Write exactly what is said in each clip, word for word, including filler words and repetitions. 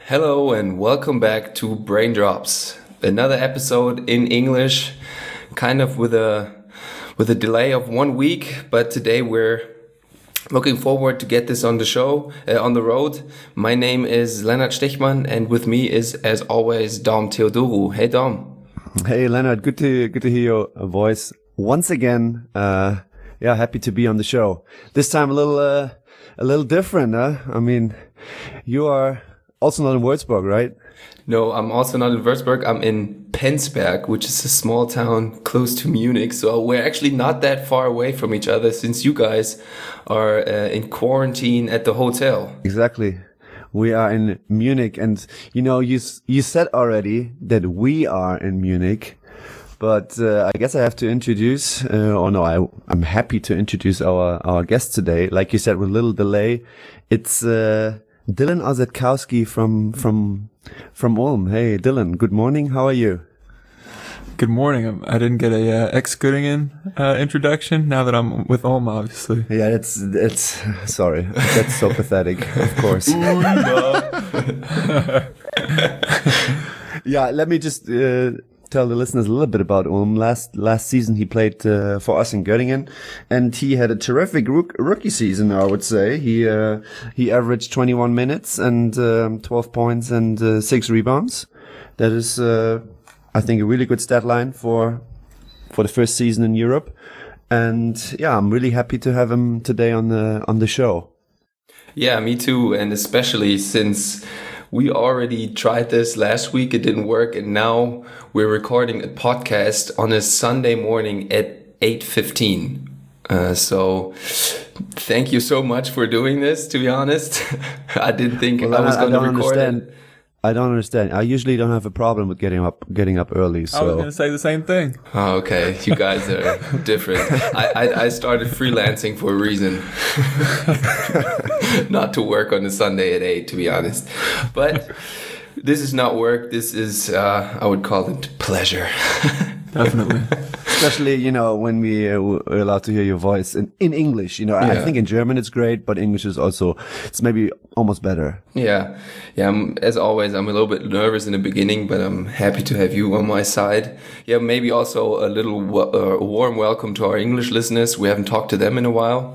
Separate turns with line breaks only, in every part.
Hello and welcome back to Brain Drops. Another episode in English, kind of with a with a delay of one week, but today we're looking forward to get this on the show, uh, on the road. My name is Lennart Stechmann, and with me is, as always, Dom Theodorou. Hey, Dom.
Hey, Lennart. Good to good to hear your voice once again. Uh, yeah, happy to be on the show. This time a little uh, a little different. Huh? I mean, you are also not in Würzburg, right?
No, I'm also not in Würzburg. I'm in Penzberg, which is a small town close to Munich. So we're actually not that far away from each other since you guys are uh, in quarantine at the hotel.
Exactly. We are in Munich, and you know, you you said already that we are in Munich, but uh, I guess I have to introduce, uh, or no, I, I'm happy to introduce our, our guest today. Like you said, with a little delay, it's uh, Dylan Osetkowski from from from Ulm. Hey, Dylan. Good morning. How are you?
Good morning. Um, I didn't get a uh, ex-Göttingen uh, introduction. Now that I'm with Ulm, obviously.
Yeah, it's it's. Sorry, that's so pathetic. Of course. Yeah, let me just uh, tell the listeners a little bit about Ulm. Last last season, he played uh, for us in Göttingen, and he had a terrific rook, rookie season. I would say he uh, he averaged twenty-one minutes and um, twelve points and uh, six rebounds. That is. Uh, I think a really good stat line for for the first season in Europe, and yeah, I'm really happy to have him today on the on the show.
Yeah, me too, and especially since we already tried this last week, it didn't work, and now we're recording a podcast on a Sunday morning at eight fifteen. Uh, so thank you so much for doing this. To be honest, I didn't think
well,
I was going to record
understand.
it.
I don't understand. I usually don't have a problem with getting up, getting up early. So
I was going to say the same thing.
Oh, okay, you guys are different. I, I I started freelancing for a reason, not to work on a Sunday at eight, to be honest. But this is not work. This is uh, I would call it pleasure.
Definitely.
Especially, you know, when we uh, we're allowed to hear your voice in, in English. You know, yeah. I think in German it's great, but English is also, it's maybe almost better.
Yeah. Yeah. I'm, as always, I'm a little bit nervous in the beginning, but I'm happy to have you on my side. Yeah. Maybe also a little uh, warm welcome to our English listeners. We haven't talked to them in a while.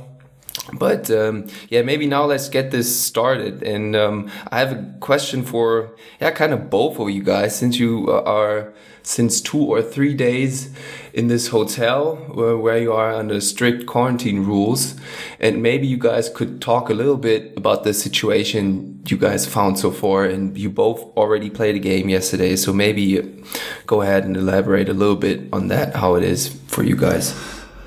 But um, yeah, maybe now let's get this started. And um, I have a question for, yeah, kind of both of you guys, since you are since two or three days in this hotel where, where you are under strict quarantine rules. And maybe you guys could talk a little bit about the situation you guys found so far. And you both already played a game yesterday. So maybe go ahead and elaborate a little bit on that, how it is for you guys.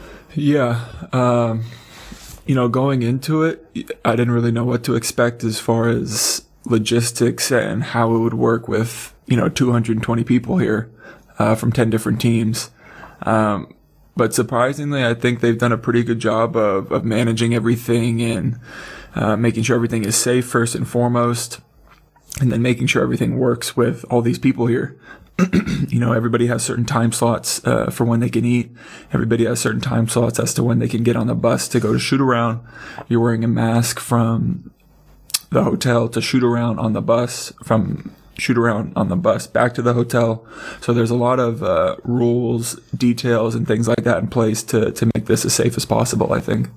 Yeah. Um, you know, going into it, I didn't really know what to expect as far as logistics and how it would work with, you know, two hundred twenty people here. Uh, from ten different teams. Um, but surprisingly, I think they've done a pretty good job of, of managing everything and uh, making sure everything is safe first and foremost, and then making sure everything works with all these people here. You know, everybody has certain time slots uh, for when they can eat. Everybody has certain time slots as to when they can get on the bus to go to shoot around. You're wearing a mask from the hotel to shoot around on the bus, from shoot around on the bus back to the hotel. So there's a lot of uh, rules, details, and things like that in place to, to make this as safe as possible, I think.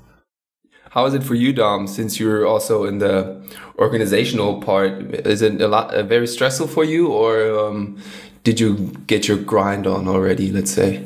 How is it for you, Dom, since you're also in the organizational part? Is it a lot uh, very stressful for you, or um, did you get your grind on already, let's say?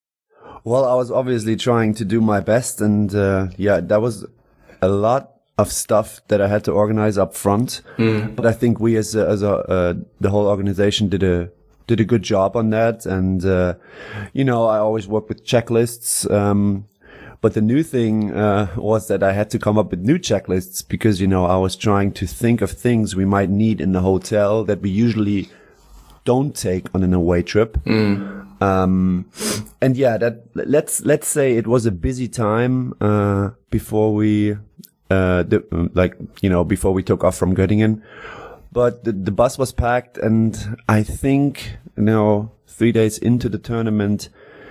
Well, I was obviously trying to do my best, and uh, yeah, that was a lot of stuff that I had to organize up front. Mm. But I think we as a, as a, uh, the whole organization did a, did a good job on that. And, uh, you know, I always work with checklists. Um, but the new thing, uh, was that I had to come up with new checklists because, you know, I was trying to think of things we might need in the hotel that we usually don't take on an away trip. Mm. Um, and yeah, that, let's, let's say it was a busy time, uh, before we, Uh, the, like, you know, before we took off from Göttingen. But the, the bus was packed, and I think, you know, three days into the tournament,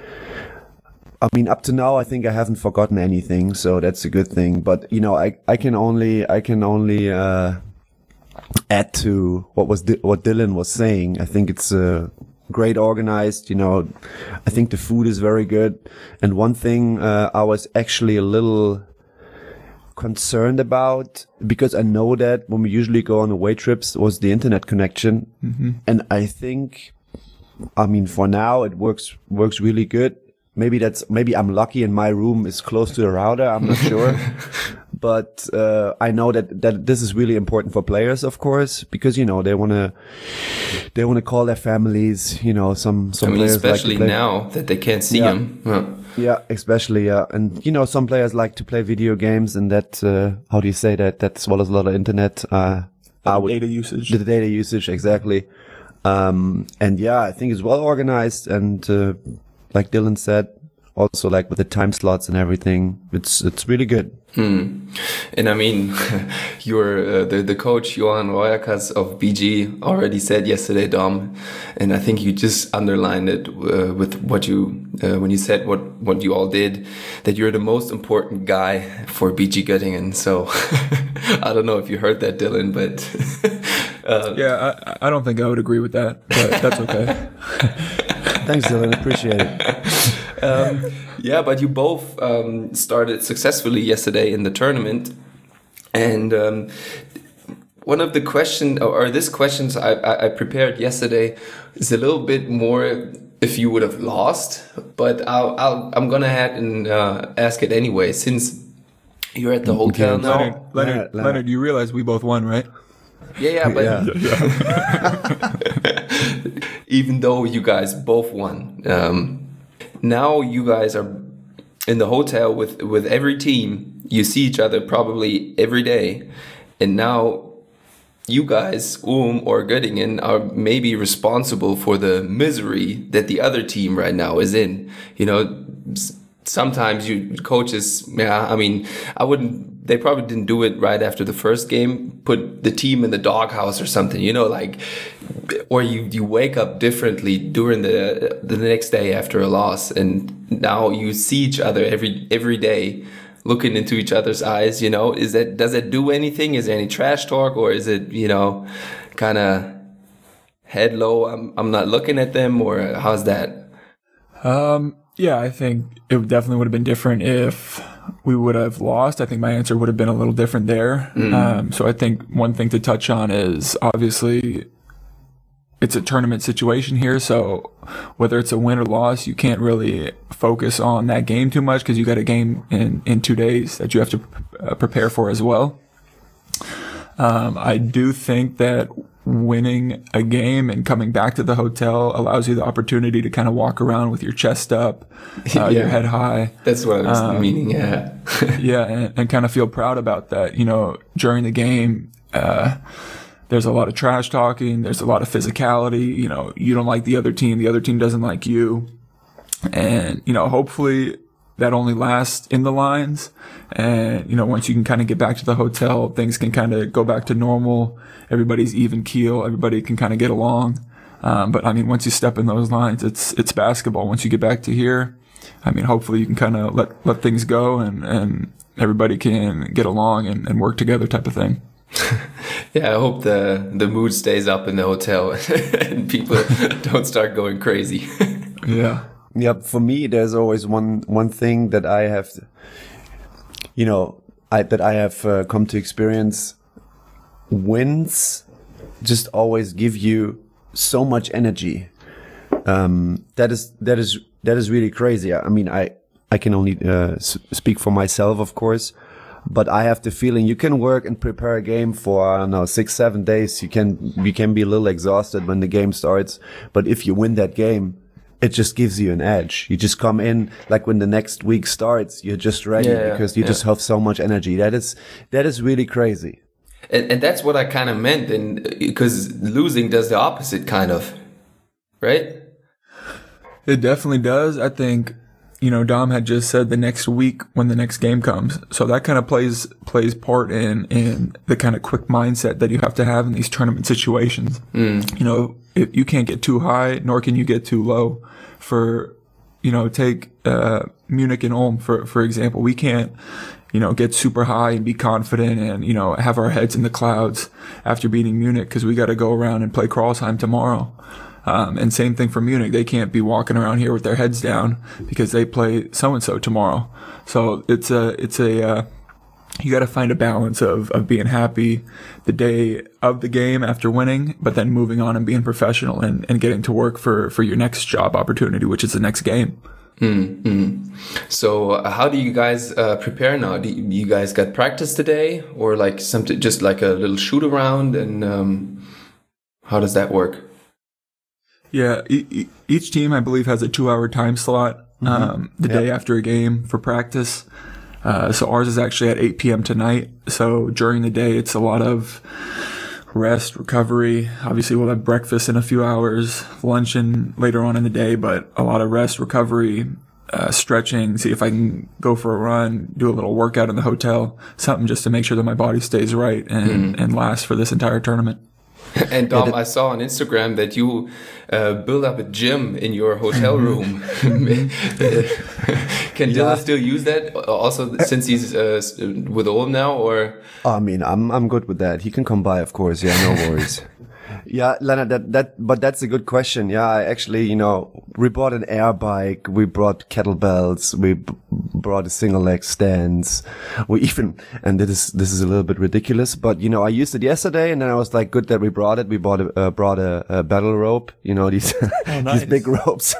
I mean, up to now, I think I haven't forgotten anything, so that's a good thing. But, you know, I, I can only, I can only, uh, add to what was Di- what Dylan was saying. I think it's uh, great organized. You know, I think the food is very good. And one thing uh, I was actually a little concerned about, because I know that when we usually go on away trips, was the internet connection. Mm-hmm. And I think, I mean, for now it works works really good. Maybe that's maybe I'm lucky and my room is close to the router. I'm not sure. But uh, I know that, that this is really important for players, of course, because, you know, they want to they want to call their families, you know, some, some
I mean,
players
especially
like
now that they can't see
Yeah.
them. Huh.
Yeah, especially, yeah. And, you know, some players like to play video games, and that, uh, how do you say that? That swallows a lot of internet. Uh, I would,
Data usage.
the data usage, exactly. Um, and yeah, I think it's well organized, and, uh, like Dylan said, also like with the time slots and everything, it's, it's really good.
Hmm. And I mean, your uh, the the coach Johan Royakas of B G already said yesterday, Dom, and I think you just underlined it uh, with what you uh, when you said what what you all did, that you're the most important guy for B G Göttingen. So I don't know if you heard that, Dylan, but uh,
Yeah, I, I don't think I would agree with that, but that's okay.
Thanks, Dylan. Appreciate it.
um, yeah, but you both um, started successfully yesterday in the tournament, and um, one of the questions, or this questions I, I, I prepared yesterday, is a little bit more if you would have lost, but I'll, I'll I'm gonna ahead and uh, ask it anyway, since you're at the hotel now.
Leonard, Leonard,
Leonard, Leonard.
Leonard, you realize we both won, right?
Yeah, yeah, but
Yeah.
even though you guys both won, um, now you guys are in the hotel with, with every team. You see each other probably every day. And now you guys, Ulm or Göttingen, are maybe responsible for the misery that the other team right now is in. You know, s- sometimes you coaches, yeah, I mean, I wouldn't, they probably didn't do it right after the first game, put the team in the doghouse or something, you know, like, or you, you wake up differently during the the next day after a loss, and now you see each other every every day, looking into each other's eyes. You know, is that does it do anything? Is there any trash talk, or is it, you know, kind of head low? I'm I'm not looking at them, or how's that?
Um, yeah, I think it definitely would have been different if we would have lost. I think my answer would have been a little different there. Mm. Um, so I think one thing to touch on is obviously it's a tournament situation here. So whether it's a win or loss, you can't really focus on that game too much because you got a game in, in two days that you have to uh, prepare for as well. Um, I do think that winning a game and coming back to the hotel allows you the opportunity to kind of walk around with your chest up, uh, yeah. your head high.
That's what I was
um,
meaning, yeah.
yeah, and, and kind of feel proud about that. You know, during the game, uh, there's a lot of trash talking. There's a lot of physicality. You know, you don't like the other team. The other team doesn't like you. And, you know, hopefully that only lasts in the lines. And, you know, once you can kind of get back to the hotel, things can kind of go back to normal. Everybody's even keel. Everybody can kind of get along. Um, but I mean, once you step in those lines, it's, it's basketball. Once you get back to here, I mean, hopefully you can kind of let, let things go and, and everybody can get along and, and work together type of thing.
Yeah, I hope the the mood stays up in the hotel and people don't start going crazy.
Yeah.
Yeah, for me, there's always one one thing that I have, you know, I that I have uh, come to experience. Wins just always give you so much energy. Um, that is that is that is really crazy. I mean, I I can only uh, s- speak for myself, of course. But I have the feeling you can work and prepare a game for, I don't know, six, seven days. You can, you can be a little exhausted when the game starts. But if you win that game, it just gives you an edge. You just come in, like when the next week starts, you're just ready
yeah,
because you
yeah.
just have so much energy. That is, that is really crazy.
And, and that's what I kind of meant. And because losing does the opposite kind of, right?
It definitely does. I think, you know, Dom had just said the next week when the next game comes. So that kind of plays, plays part in, in the kind of quick mindset that you have to have in these tournament situations. Mm. You know, if you can't get too high, nor can you get too low. For, you know, take, uh, Munich and Ulm, for, for example. We can't, you know, get super high and be confident and, you know, have our heads in the clouds after beating Munich, because we got to go around and play Kralsheim tomorrow. Um, and same thing for Munich. They can't be walking around here with their heads down because they play so-and-so tomorrow. So it's a, it's a, uh, you got to find a balance of, of being happy the day of the game after winning, but then moving on and being professional and, and getting to work for, for your next job opportunity, which is the next game.
Mm-hmm. So uh, how do you guys uh, prepare now? Do you, you guys got practice today, or like something, just like a little shoot around? And um, how does that work?
Yeah, e- each team, I believe, has a two-hour time slot um, mm-hmm. the yep. day after a game for practice. Uh, so ours is actually at eight p.m. tonight. So during the day, it's a lot of rest, recovery. Obviously, we'll have breakfast in a few hours, luncheon later on in the day, but a lot of rest, recovery, uh, stretching, see if I can go for a run, do a little workout in the hotel, something just to make sure that my body stays right and, mm. and lasts for this entire tournament.
And Dom, I saw on Instagram that you uh, build up a gym in your hotel room. Can Dylan yeah. still use that also since he's uh, with Ulm now, or?
I mean, I'm I'm good with that. He can come by, of course. Yeah, no worries. Yeah, Leonard, that, that, but that's a good question. Yeah, I actually, you know, we brought an air bike, we brought kettlebells, we b- brought a single leg stands. We even, and this is, this is a little bit ridiculous, but you know, I used it yesterday and then I was like, good that we brought it. We bought a, uh, brought a, a battle rope, you know, these, oh, nice. these big ropes.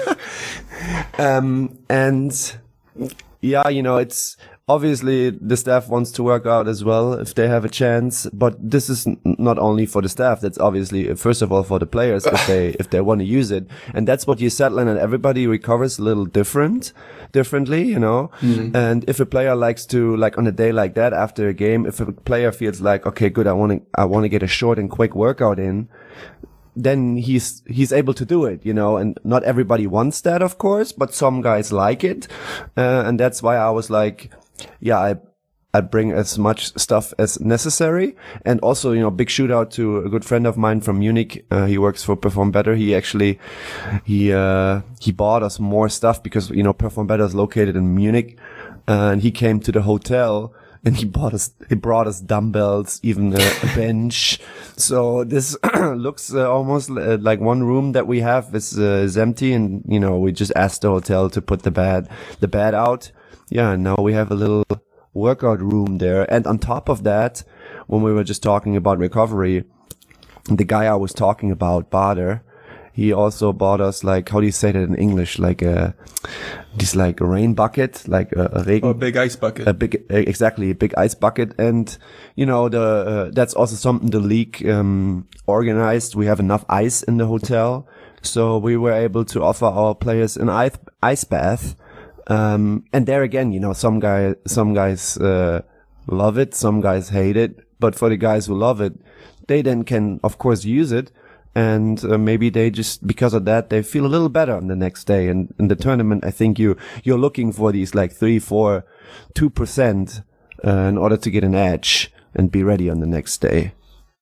um, and yeah, you know, it's, obviously, the staff wants to work out as well if they have a chance, but this is n- not only for the staff. That's obviously, first of all, for the players if they if they want to use it, and that's what you said, Leonard. Everybody recovers a little different, differently, you know. Mm-hmm. And if a player likes to, like on a day like that after a game, if a player feels like, okay, good, I want to I want to get a short and quick workout in, then he's, he's able to do it, you know, and not everybody wants that, of course, but some guys like it. Uh, and that's why I was like, yeah, I, I bring as much stuff as necessary. And also, you know, big shout out to a good friend of mine from Munich. Uh, he works for Perform Better. He actually, he, uh, he bought us more stuff because, you know, Perform Better is located in Munich. Uh, and he came to the hotel. And he bought us, he brought us dumbbells, even a, a bench. So this looks uh, almost uh, like one room that we have is, uh, is empty. And, you know, we just asked the hotel to put the bed, the bed out. Yeah. And now we have a little workout room there. And on top of that, when we were just talking about recovery, the guy I was talking about, Bader, he also bought us, like, how do you say that in English? Like a, this like a rain bucket, like a, a regen.
Oh, a big ice bucket.
A big, exactly, a big ice bucket. And, you know, the, uh, that's also something the league, um, organized. We have enough ice in the hotel. So we were able to offer our players an ice, ice bath. Um, and there again, you know, some guy, some guys, uh, love it. Some guys hate it. But for the guys who love it, they then can, of course, use it. And uh, maybe they just, because of that, they feel a little better on the next day. And in the tournament, I think you, you're looking for these like three, four, two percent, uh, in order to get an edge and be ready on the next day.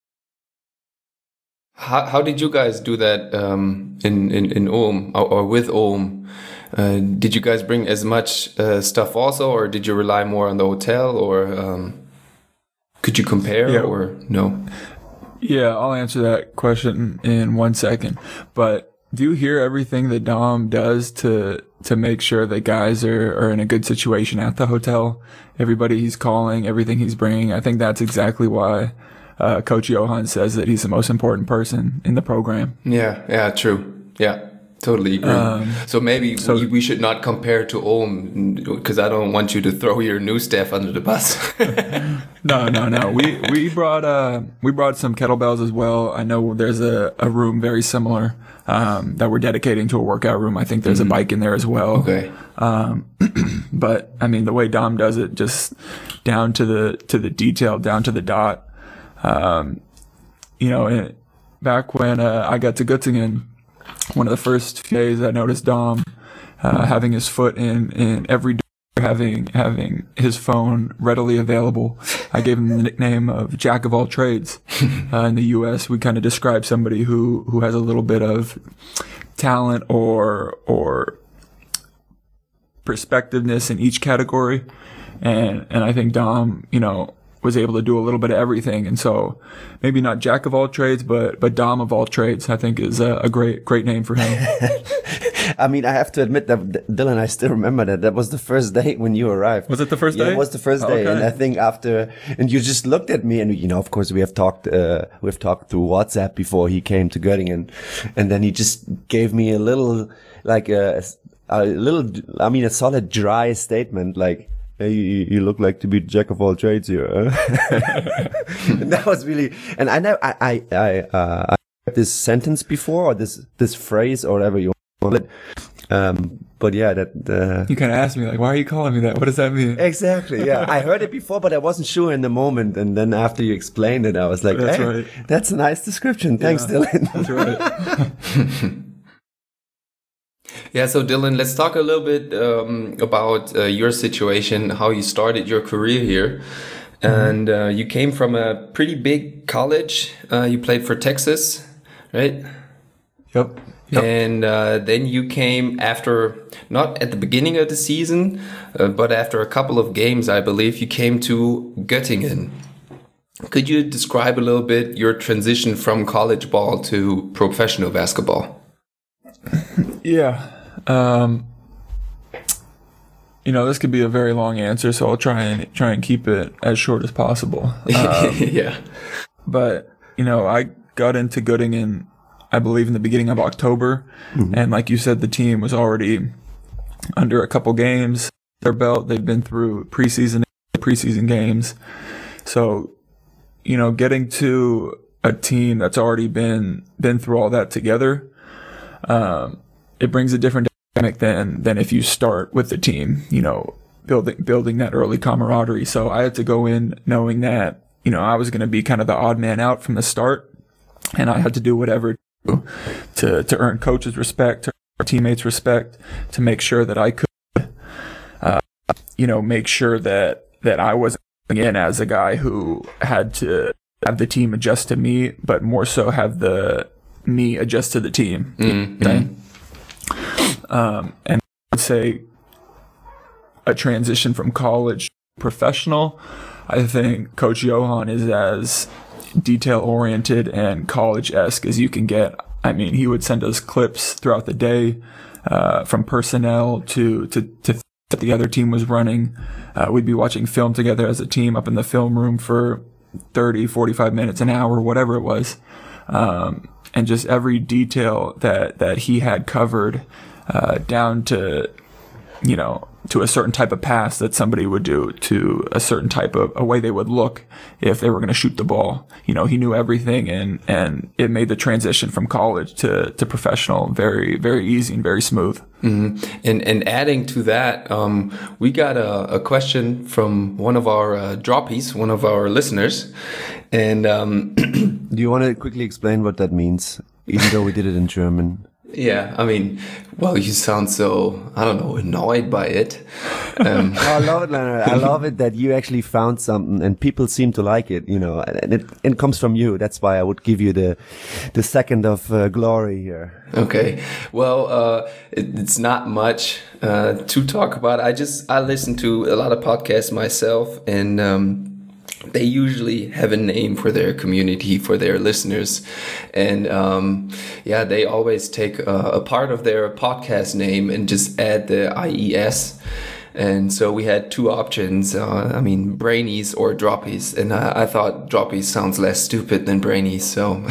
How, how did you guys do that, um, in, in, in Ulm or, or with Ulm? Uh, did you guys bring as much, uh, stuff also, or did you rely more on the hotel, or, um, could you compare yeah. or no?
Yeah, I'll answer that question in one second. But do you hear everything that Dom does to to make sure that guys are, are in a good situation at the hotel? Everybody he's calling, everything he's bringing. I think that's exactly why uh, Coach Johan says that he's the most important person in the program.
Yeah, yeah, true. Yeah. Totally agree. Um, so maybe so, we, we should not compare to Ulm, because I don't want you to throw your new staff under the bus.
no, no, no. We we brought uh we brought some kettlebells as well. I know there's a, a room very similar um, that we're dedicating to a workout room. I think there's mm-hmm. a bike in there as well.
Okay.
Um, but I mean, the way Dom does it, just down to the to the detail, down to the dot. Um, you know, it, back when uh, I got to Göttingen, one of the first few days I noticed Dom uh, having his foot in, in every door, having having his phone readily available. I gave him the nickname of Jack of all trades. Uh, in the U S, we kind of describe somebody who, who has a little bit of talent or or perspectiveness in each category. and and I think Dom, you know, was able to do a little bit of everything. And so maybe not jack of all trades, but but Dom of all trades, I think is a, a great great name for him.
I mean, I have to admit that, Dylan, I still remember that. That was the first day when you arrived.
Was it the first
yeah,
day?
It was the first day.
Okay.
And I think after, and you just looked at me and, you know, of course we have talked, uh, we've talked through WhatsApp before he came to Göttingen. And then he just gave me a little, like a, a little, I mean, a solid dry statement, like, hey, you, you look like to be jack of all trades here. And that was really, and I know, I, I, I, uh, I heard this sentence before, or this, this phrase, or whatever you call it. Um, but yeah, that, uh,
You kind of asked me, like, why are you calling me that? What does that mean?
exactly. Yeah. I heard it before, but I wasn't sure in the moment. And then after you explained it, I was like,
That's
hey,
right.
that's a nice description. Thanks,
Yeah,
Dylan.
That's right.
Yeah, so Dylan, let's talk a little bit um, about uh, your situation, how you started your career here. And uh, you came from a pretty big college. Uh, you played for Texas, right?
Yep. Yep.
And uh, then you came after, not at the beginning of the season, uh, but after a couple of games, I believe, you came to Göttingen. Could you describe a little bit your transition from college ball to professional basketball?
Yeah. Um, you know, this could be a very long answer, so I'll try and try and keep it as short as possible. Um,
Yeah.
But, you know, I got into Göttingen, I believe, in the beginning of October. Mm-hmm. And like you said, the team was already under a couple games, their belt. They've been through preseason, preseason games. So, you know, getting to a team that's already been, been through all that together, um, it brings a different dynamic than, than if you start with the team, you know, building, building that early camaraderie. So I had to go in knowing that, you know, I was going to be kind of the odd man out from the start, and I had to do whatever to, to earn coaches' respect, to earn teammates' respect, to make sure that I could, uh, you know, make sure that, that I wasn't coming in as a guy who had to have the team adjust to me, but more so have the, me adjust to the team.
Mm-hmm.
Okay? Um, and I would say a transition from college to professional, I think Coach Johan is as detail-oriented and college-esque as you can get. I mean, he would send us clips throughout the day, uh, from personnel to, to, to that the other team was running. Uh, we'd be watching film together as a team up in the film room for thirty, forty-five minutes, an hour, whatever it was. Um, and just every detail that, that he had covered, uh, down to, you know, to a certain type of pass that somebody would do, to a certain type of a way they would look if they were going to shoot the ball. You know, he knew everything, and, and it made the transition from college to, to professional very, very easy and very smooth.
Mm-hmm. And, and adding to that, um, we got a, a question from one of our uh, droppies, one of our listeners. And, um,
Do you want to quickly explain what that means, even though we did it in German?
yeah, I mean, well, you sound so, I don't know, annoyed by it. Um,
I love it, Leonard. I love it that you actually found something and people seem to like it, you know, and it, it comes from you. That's why I would give you the, the second of uh, glory here.
Okay. Well, uh, it, it's not much, uh, to talk about. I just, I listen to a lot of podcasts myself, and, um, they usually have a name for their community, for their listeners. And um, yeah, they always take a, a part of their podcast name and just add the I E S. And so we had two options. Uh, I mean, brainies or droppies. And I, I thought droppies sounds less stupid than brainies. So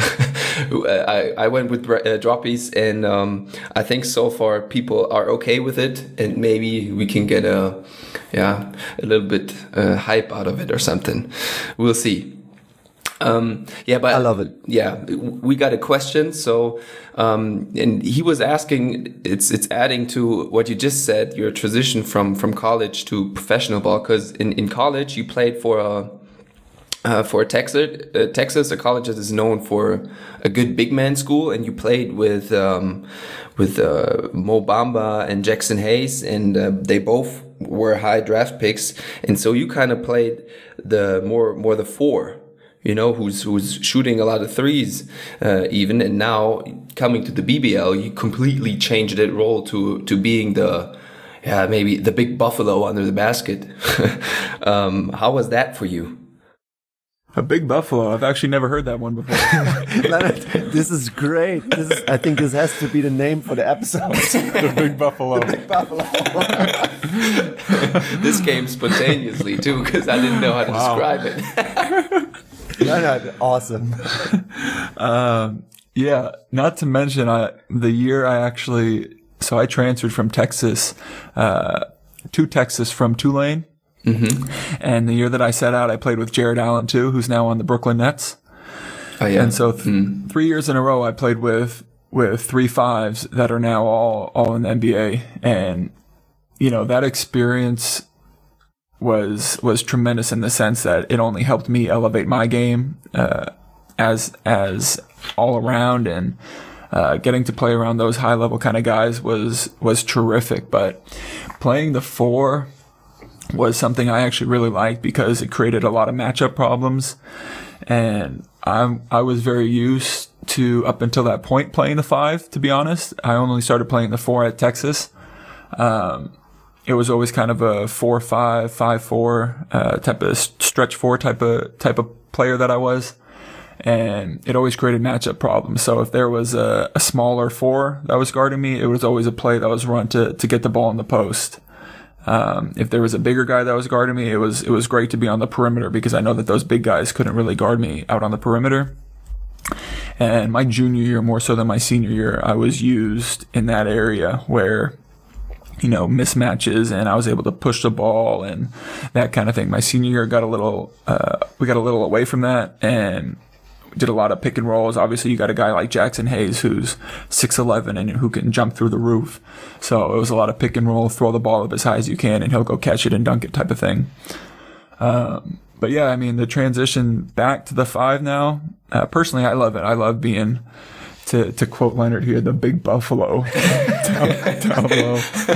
I, I went with uh, droppies. And um, I think so far people are okay with it. And maybe we can get a, yeah, a little bit uh, hype out of it or something. We'll see. Um, yeah, but
I love it.
Yeah, we got a question. So, um, and he was asking, it's, it's adding to what you just said, your transition from, from college to professional ball. Cause in, in college you played for a, uh, for Texas, uh, Texas, a college that is known for a good big man school. And you played with, um, with, uh, Mo Bamba and Jackson Hayes, and, uh, they both were high draft picks. And so you kind of played the more, more the four, you know, who's who's shooting a lot of threes, uh, even. And now coming to the B B L, you completely changed that role to to being the, yeah, maybe the big buffalo under the basket. um, how was that for you?
A big buffalo. I've actually never heard that one before.
Leonard, this is great. This is, I think this has to be the name for the episode.
The big buffalo.
The big buffalo.
This came spontaneously too, because I didn't know how to
Wow.
describe it.
Leonard, awesome.
Um, yeah, not to mention I, the year I actually, so I transferred from Texas, uh, to Texas from Tulane. Mm-hmm. And the year that I set out, I played with Jared Allen too, who's now on the Brooklyn Nets.
Oh, yeah.
And so th- mm. three years in a row, I played with, with three fives that are now all, all in the N B A. And, you know, that experience was, was tremendous in the sense that it only helped me elevate my game, uh, as, as all around, and, uh, getting to play around those high level kind of guys was, was terrific. But playing the four was something I actually really liked because it created a lot of matchup problems. And I'm, I was very used to, up until that point, playing the five, to be honest. I only started playing the four at Texas. Um, it was always kind of a four, five, five, four, uh, type of stretch four type of, type of player that I was. And it always created matchup problems. So if there was a, a smaller four that was guarding me, it was always a play that was run to, to get the ball in the post. Um, if there was a bigger guy that was guarding me, it was, it was great to be on the perimeter because I know that those big guys couldn't really guard me out on the perimeter. And my junior year, more so than my senior year, I was used in that area where, you know, mismatches, and I was able to push the ball and that kind of thing. My senior year got a little, uh, we got a little away from that and did a lot of pick and rolls. Obviously, you got a guy like Jackson Hayes who's six eleven and who can jump through the roof. So it was a lot of pick and roll, throw the ball up as high as you can, and he'll go catch it and dunk it type of thing. Um, but yeah, I mean, the transition back to the five now, uh, personally, I love it. I love being, to, to quote Leonard here, the big buffalo down, down low.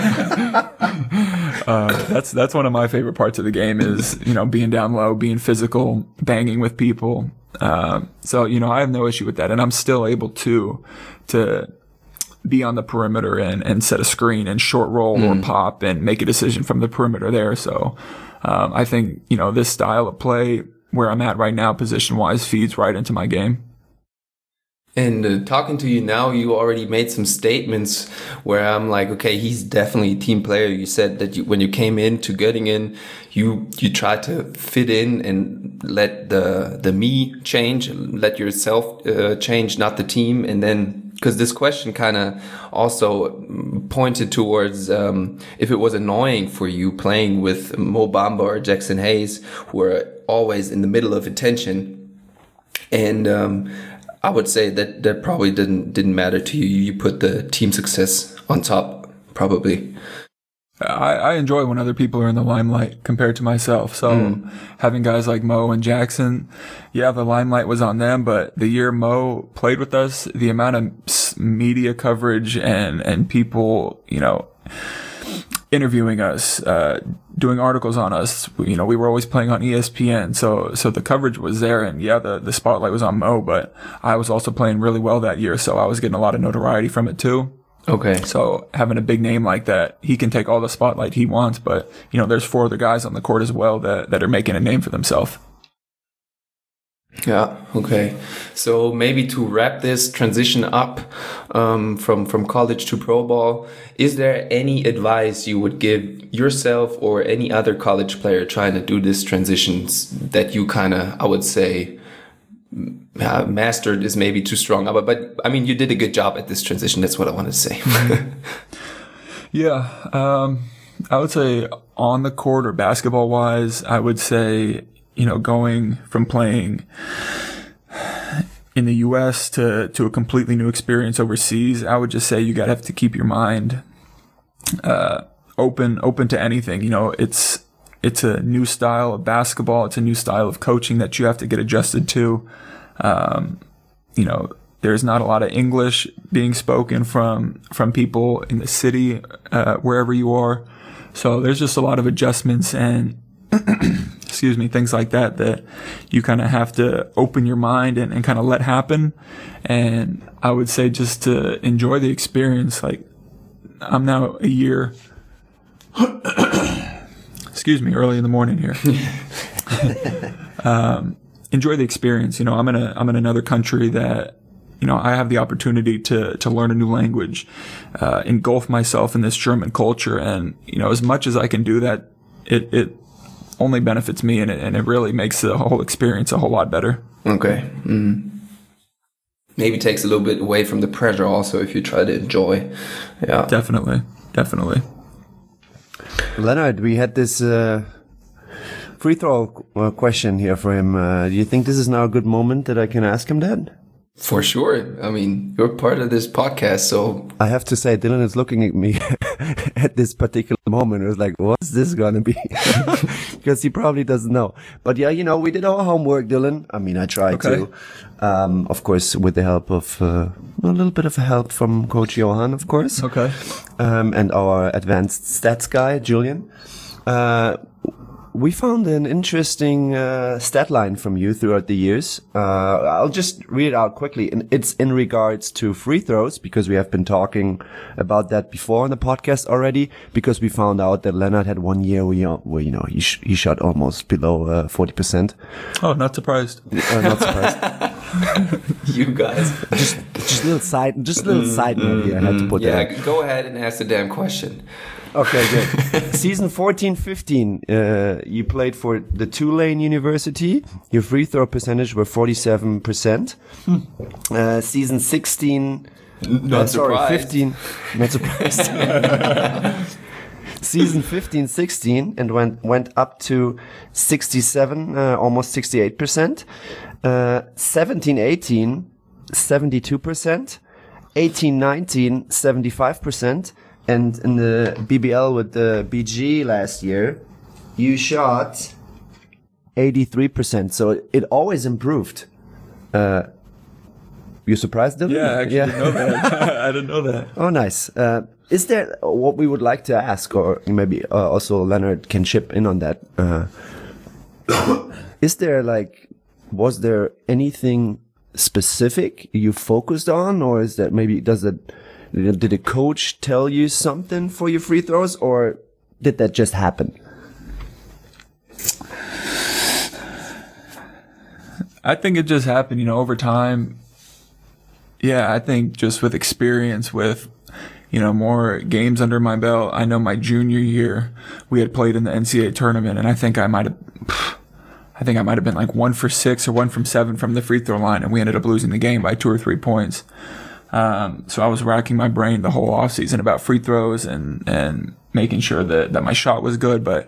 uh, that's, that's one of my favorite parts of the game is, you know, being down low, being physical, banging with people. Um, so, you know, I have no issue with that. And I'm still able to, to be on the perimeter and, and set a screen and short roll mm. or pop and make a decision from the perimeter there. So, um, I think, you know, this style of play where I'm at right now, position wise, feeds right into my game.
And uh, talking to you now, you already made some statements where I'm like, okay, he's definitely a team player. You said that you, when you came in to getting in, you you tried to fit in and let the the me change, let yourself uh, change, not the team. And then, because this question kind of also pointed towards um, if it was annoying for you playing with Mo Bamba or Jackson Hayes, who are always in the middle of attention. And um, I would say that that probably didn't didn't matter to you. You put the team success on top, probably.
I, I enjoy when other people are in the limelight compared to myself. So mm. having guys like Mo and Jackson, yeah, the limelight was on them. But the year Mo played with us, the amount of media coverage and and people, you know, interviewing us, uh, doing articles on us. You know, we were always playing on E S P N. So, so the coverage was there, and yeah, the, the spotlight was on Mo, but I was also playing really well that year. So I was getting a lot of notoriety from it too.
Okay.
So having a big name like that, he can take all the spotlight he wants, but you know, there's four other guys on the court as well that, that are making a name for themselves.
Yeah. Okay. So maybe to wrap this transition up um, from from college to pro ball, is there any advice you would give yourself or any other college player trying to do this transitions that you kind of, I would say, uh, mastered is maybe too strong, but but I mean, you did a good job at this transition. That's what I wanted to say.
yeah, um, I would say on the court or basketball wise, I would say, you know, going from playing in the U S to, to a completely new experience overseas, I would just say you gotta have to keep your mind, uh, open, open to anything. You know, it's, it's a new style of basketball. It's a new style of coaching that you have to get adjusted to. Um, you know, there's not a lot of English being spoken from, from people in the city, uh, wherever you are. So there's just a lot of adjustments and, excuse me, things like that, that you kind of have to open your mind and, and kind of let happen. And I would say just to enjoy the experience. Like, I'm now a year, Excuse me, early in the morning here. um, enjoy the experience. You know, I'm in a I'm in another country that, you know, I have the opportunity to to learn a new language, uh, engulf myself in this German culture, and you know, as much as I can do that, it it only benefits me, and it and it really makes the whole experience a whole lot better.
Okay. Mm. Maybe takes a little bit away from the pressure also if you try to enjoy. Yeah.
Definitely. Definitely.
Leonard, we had this uh, free throw uh, question here for him. Uh, do you think this is now a good moment that I can ask him that?
For sure. I mean, you're part of this podcast, so...
I have to say, Dylan is looking at me at this particular moment. It was like, what's this going to be? Because he probably doesn't know. But yeah, you know, we did our homework, Dylan. I mean, I tried
okay.
to. Um, of course, with the help of, uh, a little bit of help from Coach Johan, of course.
Okay.
Um, and our advanced stats guy, Julian. Uh, We found an interesting uh, stat line from you throughout the years. Uh, I'll just read it out quickly. And it's in regards to free throws, because we have been talking about that before on the podcast already, because we found out that Leonard had one year where, you know, where, you know he, sh- he shot almost below uh, forty percent.
Oh, not surprised.
Uh, not surprised.
You guys.
Just, just a little side, just a little side note here. I had to put
Yeah,
that.
go ahead and ask the damn question.
Okay, good. Season fourteen fifteen, uh, you played for the Tulane University. Your free throw percentage were forty-seven percent. Hmm. Uh, season sixteen,
Not
uh, sorry,
surprised.
fifteen, not surprised. Season fifteen sixteen, and went, went up to sixty-seven, uh, almost sixty-eight percent. Uh, seventeen eighteen, seventy-two percent. eighteen nineteen, seventy-five percent. And in the B B L with the B G last year, you shot eighty-three percent. So it, it always improved. Uh, you surprised, Dylan?
Yeah, I actually yeah. didn't know that. I didn't know that.
Oh, nice. Uh, is there what we would like to ask, or maybe uh, also Leonard can chip in on that? Uh, is there like, was there anything specific you focused on, or is that maybe, does it, did a coach tell you something for your free throws, or did that just happen?
I think it just happened, you know, over time. Yeah, I think just with experience, with, you know, more games under my belt. I know my junior year, we had played in the N C double A tournament, and I think I might have, I think I might have been like one for six or one from seven from the free throw line, and we ended up losing the game by two or three points. Um, so I was racking my brain the whole offseason about free throws and, and making sure that, that my shot was good. But,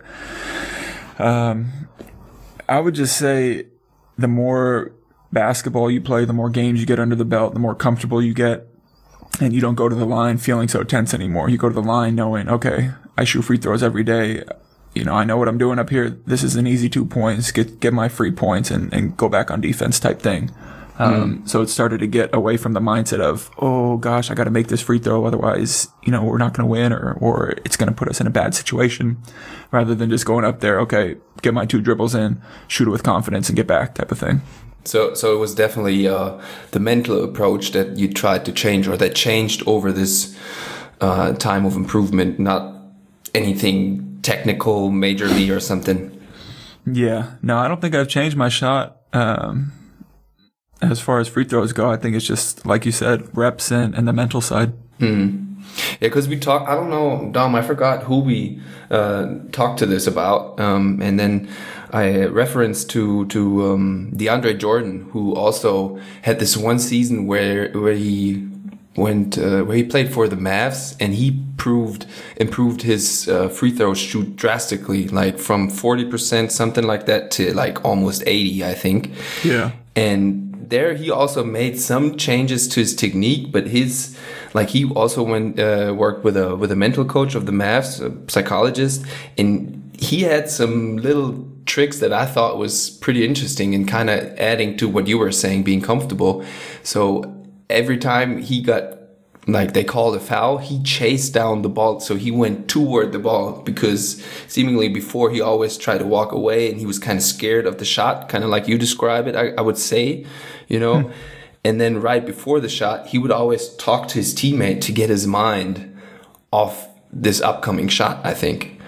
um, I would just say the more basketball you play, the more games you get under the belt, the more comfortable you get, and you don't go to the line feeling so tense anymore. You go to the line knowing, okay, I shoot free throws every day. You know, I know what I'm doing up here. This is an easy two points, get, get my free points and, and go back on defense type thing. Um, mm. So it started to get away from the mindset of, oh gosh, I got to make this free throw. Otherwise, you know, we're not going to win, or, or it's going to put us in a bad situation, rather than just going up there, okay, get my two dribbles in, shoot it with confidence and get back type of thing.
So, so it was definitely, uh, the mental approach that you tried to change, or that changed over this, uh, time of improvement, not anything technical majorly or something.
Yeah, no, I don't think I've changed my shot. Um, As far as free throws go, I think it's just, like you said, reps and, and the mental side.
Hmm. Yeah, because we talked, I don't know, Dom, I forgot who we uh, talked to this about. Um, and then I referenced to to um, DeAndre Jordan, who also had this one season where where he went, uh, where he played for the Mavs, and he proved, improved his uh, free throw shoot drastically, like from forty percent, something like that, to like almost eighty, I think.
Yeah.
And there he also made some changes to his technique, but his, like he also went, uh, worked with a, with a mental coach of the Mavs, a psychologist, and he had some little tricks that I thought was pretty interesting and kind of adding to what you were saying, being comfortable. So every time he got, like they called a foul, he chased down the ball. So he went toward the ball, because seemingly before he always tried to walk away, and he was kind of scared of the shot, kind of like you describe it, I, I would say, you know. Hmm. And then right before the shot, he would always talk to his teammate to get his mind off this upcoming shot, I think.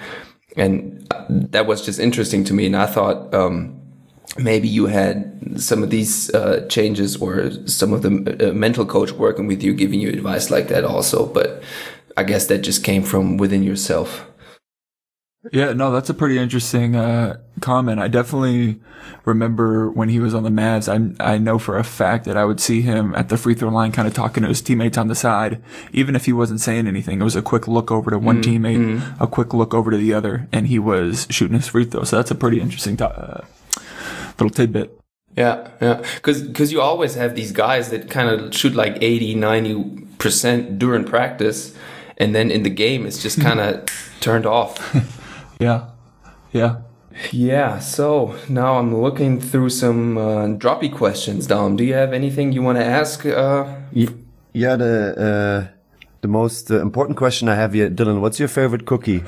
and that was just interesting to me. And I thought um, maybe you had some of these uh, changes, or some of the uh, mental coach working with you, giving you advice like that also. But I guess that just came from within yourself.
Yeah, no, that's a pretty interesting uh, comment. I definitely remember when he was on the Mavs, I I know for a fact that I would see him at the free throw line kind of talking to his teammates on the side, even if he wasn't saying anything. It was a quick look over to one mm, teammate, mm. a quick look over to the other, and he was shooting his free throw. So that's a pretty interesting to- uh, little tidbit.
Yeah, yeah. Because because you always have these guys that kind of shoot like eighty, ninety percent during practice, and then in the game it's just kind of turned off.
Yeah, yeah.
Yeah, so now I'm looking through some uh, droppy questions, Dom. Do you have anything you want to ask? Uh,
yeah, the uh, the most uh, important question I have here, Dylan, what's your favorite cookie?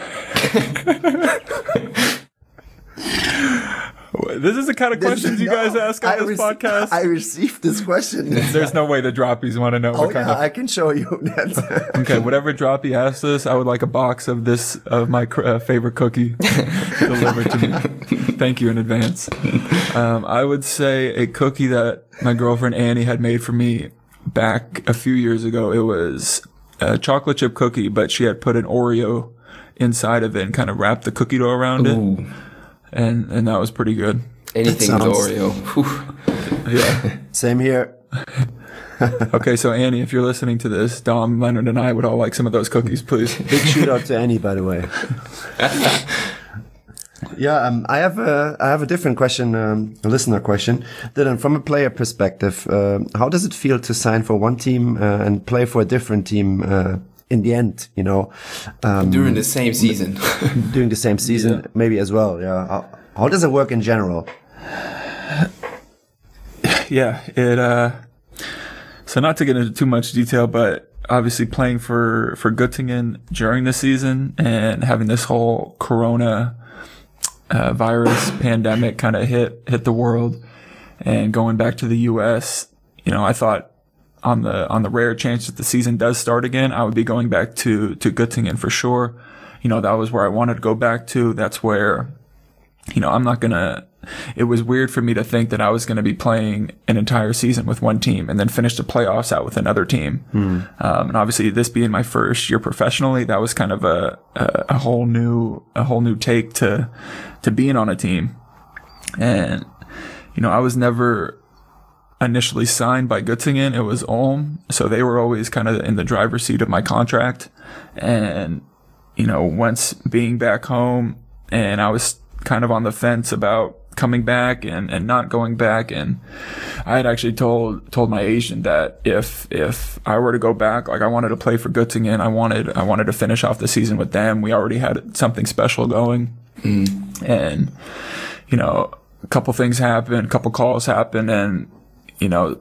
This is the kind of questions you no, guys ask on
I
this
rec-
podcast.
I received this question.
There's no way the droppies want to know.
Oh
what kind
yeah,
of...
I can show you.
Okay, whatever droppy asks us, I would like a box of this of my uh, favorite cookie delivered to me. Thank you in advance. Um, I would say a cookie that my girlfriend Annie had made for me back a few years ago. It was a chocolate chip cookie, but she had put an Oreo inside of it and kind of wrapped the cookie dough around
Ooh.
it. And and that was pretty good.
Anything
sounds...
with Oreo. Whew.
Yeah.
Same here.
Okay, so Annie, if you're listening to this, Dom, Leonard, and I would all like some of those cookies, please.
Big shout out to Annie, by the way. Yeah, um, I have a I have a different question, um, a listener question. Dylan, from a player perspective, uh, how does it feel to sign for one team uh, and play for a different team? Uh, in the end, you know, um,
during the same season,
during the same season, yeah. Maybe as well. Yeah. How, how does it work in general?
Yeah, it, uh, so not to get into too much detail, but obviously playing for, for Göttingen during the season and having this whole Corona, uh, virus pandemic kind of hit, hit the world, and going back to the U S, you know, I thought, on the, on the rare chance that the season does start again, I would be going back to, to Göttingen for sure. You know, that was where I wanted to go back to. That's where, you know, I'm not gonna, it was weird for me to think that I was gonna be playing an entire season with one team and then finish the playoffs out with another team. Mm. Um, and obviously this being my first year professionally, that was kind of a, a, a whole new, a whole new take to, to being on a team. And, you know, I was never initially signed by Göttingen. It was Ulm. So they were always kind of in the driver's seat of my contract. And, you know, once being back home, and I was kind of on the fence about coming back and, and not going back. And I had actually told, told my agent that if, if I were to go back, like I wanted to play for Göttingen, I wanted, I wanted to finish off the season with them. We already had something special going. Mm. And, you know, a couple things happened, a couple calls happened, and, you know,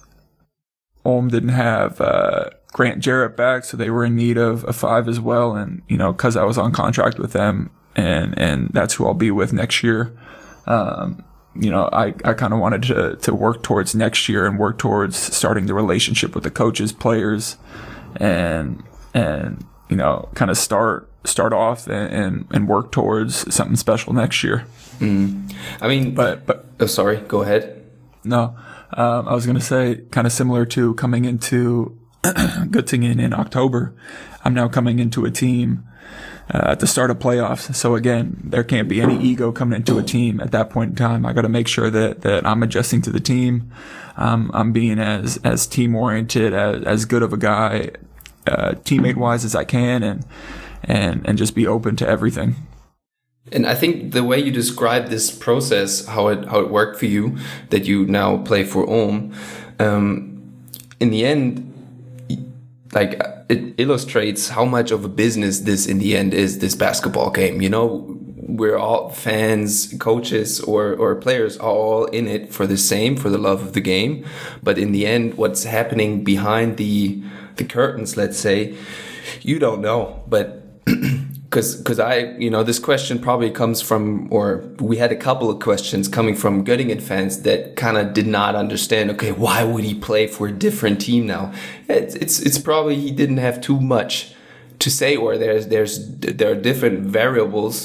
Ulm didn't have uh, Grant Jarrett back, so they were in need of a five as well. And, you know, because I was on contract with them, and, and that's who I'll be with next year, um, you know, I, I kind of wanted to, to work towards next year and work towards starting the relationship with the coaches, players, and, and you know, kind of start start off and, and, and work towards something special next year.
Mm. I mean,
but, but
oh, sorry, go ahead.
No. Um, I was going to say, kind of similar to coming into Göttingen in October, I'm now coming into a team uh, at the start of playoffs. So again, there can't be any ego coming into a team at that point in time. I got to make sure that, that I'm adjusting to the team. Um, I'm being as, as team oriented, as, as good of a guy, uh, teammate wise as I can, and, and, and just be open to everything.
And I think the way you describe this process, how it how it worked for you, that you now play for Ulm, um, in the end, like it illustrates how much of a business this in the end is, this basketball game. You know, we're all fans, coaches, or or players are all in it for the same, for the love of the game. But in the end, what's happening behind the the curtains, let's say, you don't know, but. Because because I, you know, this question probably comes from, or we had a couple of questions coming from Göttingen fans that kind of did not understand, okay, why would he play for a different team now? It's, it's, it's probably he didn't have too much to say, or there's, there's, there are different variables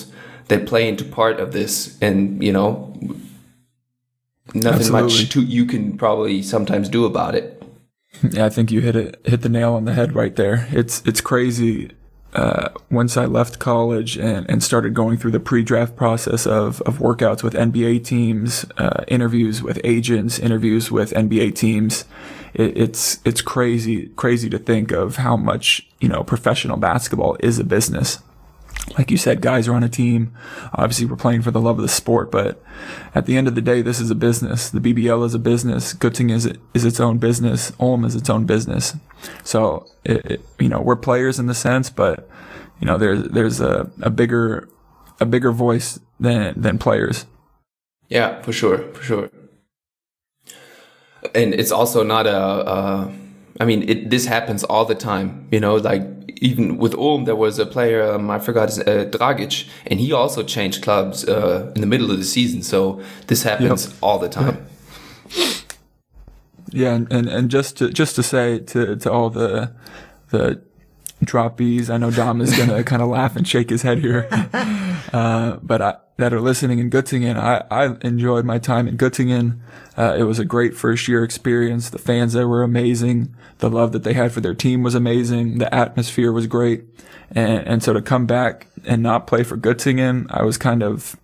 that play into part of this, and you know, nothing
Absolutely.
much to, you can probably sometimes do about it.
Yeah, I think you hit it, hit the nail on the head right there. It's it's crazy. Uh, once I left college and, and started going through the pre-draft process of, of workouts with N B A teams, uh, interviews with agents, interviews with N B A teams, it, it's it's crazy crazy to think of how much, you know, professional basketball is a business. Like you said, guys are on a team. Obviously, we're playing for the love of the sport, but at the end of the day, this is a business. The B B L is a business. Göttingen is is its own business. Ulm is its own business. So, it, it, you know, we're players in the sense, but you know, there's there's a, a bigger a bigger voice than than players.
Yeah, for sure, for sure. And it's also not a. Uh, I mean, it, this happens all the time. You know, like even with Ulm, there was a player, um, I forgot his, uh, Dragic, and he also changed clubs uh, in the middle of the season. So this happens yep. all the time.
Yep. Yeah, and, and, and just to just to say to, to all the the droppies, I know Dom is gonna kind of laugh and shake his head here, uh, but I, that are listening in Göttingen, I, I enjoyed my time in Göttingen. Uh, it was a great first year experience. The fans there were amazing. The love that they had for their team was amazing. The atmosphere was great. And, and so to come back and not play for Göttingen, I was kind of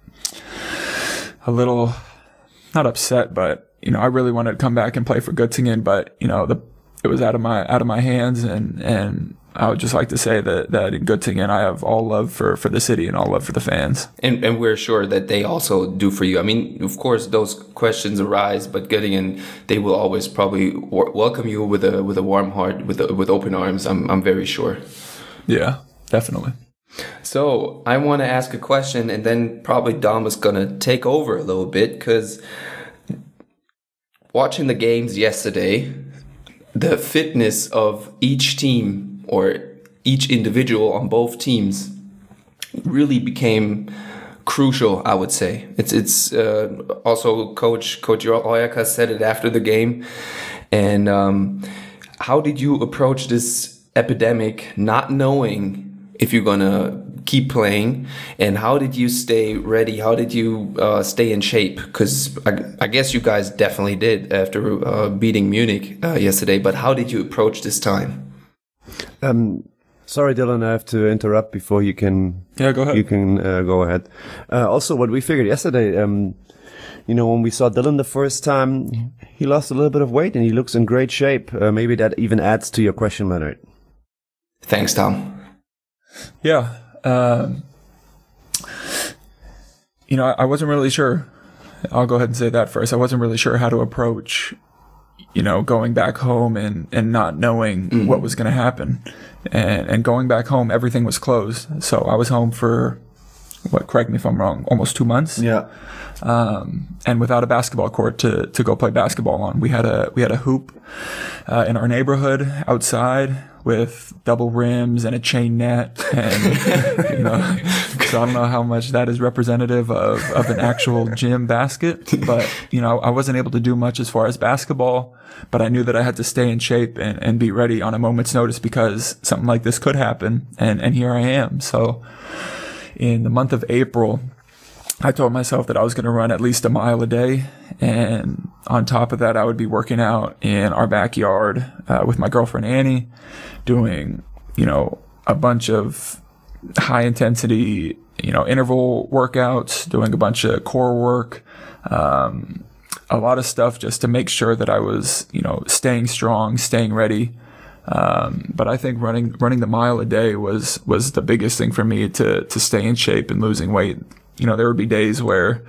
a little, not upset, but, you know, I really wanted to come back and play for Göttingen, but, you know, the, it was out of my, out of my hands. And, and I would just like to say that, that in Göttingen, I have all love for, for the city and all love for the fans.
And, and we're sure that they also do for you. I mean, of course, those questions arise, but Göttingen, they will always probably w- welcome you with a with a warm heart, with a, with open arms. I'm I'm very sure.
Yeah, definitely.
So I want to ask a question, and then probably Dom is gonna take over a little bit, because watching the games yesterday, the fitness of each team or each individual on both teams really became crucial, I would say. It's it's uh, also Coach Coach Oyaka said it after the game. And um, how did you approach this epidemic, not knowing if you're gonna keep playing, and how did you stay ready? How did you uh, stay in shape? Because I, I guess you guys definitely did after uh, beating Munich uh, yesterday. But how did you approach this time?
Um, sorry, Dylan, I have to interrupt before you can.
Yeah, go ahead.
You can uh, go ahead. Uh, also, what we figured yesterday, um, you know, when we saw Dylan the first time, he lost a little bit of weight and he looks in great shape. Uh, maybe that even adds to your question, Leonard.
Thanks, Tom.
Yeah. Um, you know, I, I wasn't really sure. I'll go ahead and say that first. I wasn't really sure how to approach, you know, going back home and, and not knowing mm-hmm. what was going to happen. And, and going back home, everything was closed. So I was home for, what, correct me if I'm wrong, almost two months.
Yeah.
Um, and without a basketball court to, to go play basketball on. We had a, we had a hoop, uh, in our neighborhood outside with double rims and a chain net. And, you know, so I don't know how much that is representative of, of an actual gym basket, but, you know, I wasn't able to do much as far as basketball, but I knew that I had to stay in shape and, and be ready on a moment's notice because something like this could happen. And, and here I am. So in the month of April, I told myself that I was going to run at least a mile a day. And on top of that, I would be working out in our backyard uh, with my girlfriend, Annie, doing, you know, a bunch of high intensity, you know, interval workouts, doing a bunch of core work, um, a lot of stuff just to make sure that I was, you know, staying strong, staying ready. Um, but I think running, running the mile a day was, was the biggest thing for me to, to stay in shape and losing weight. You know, there would be days where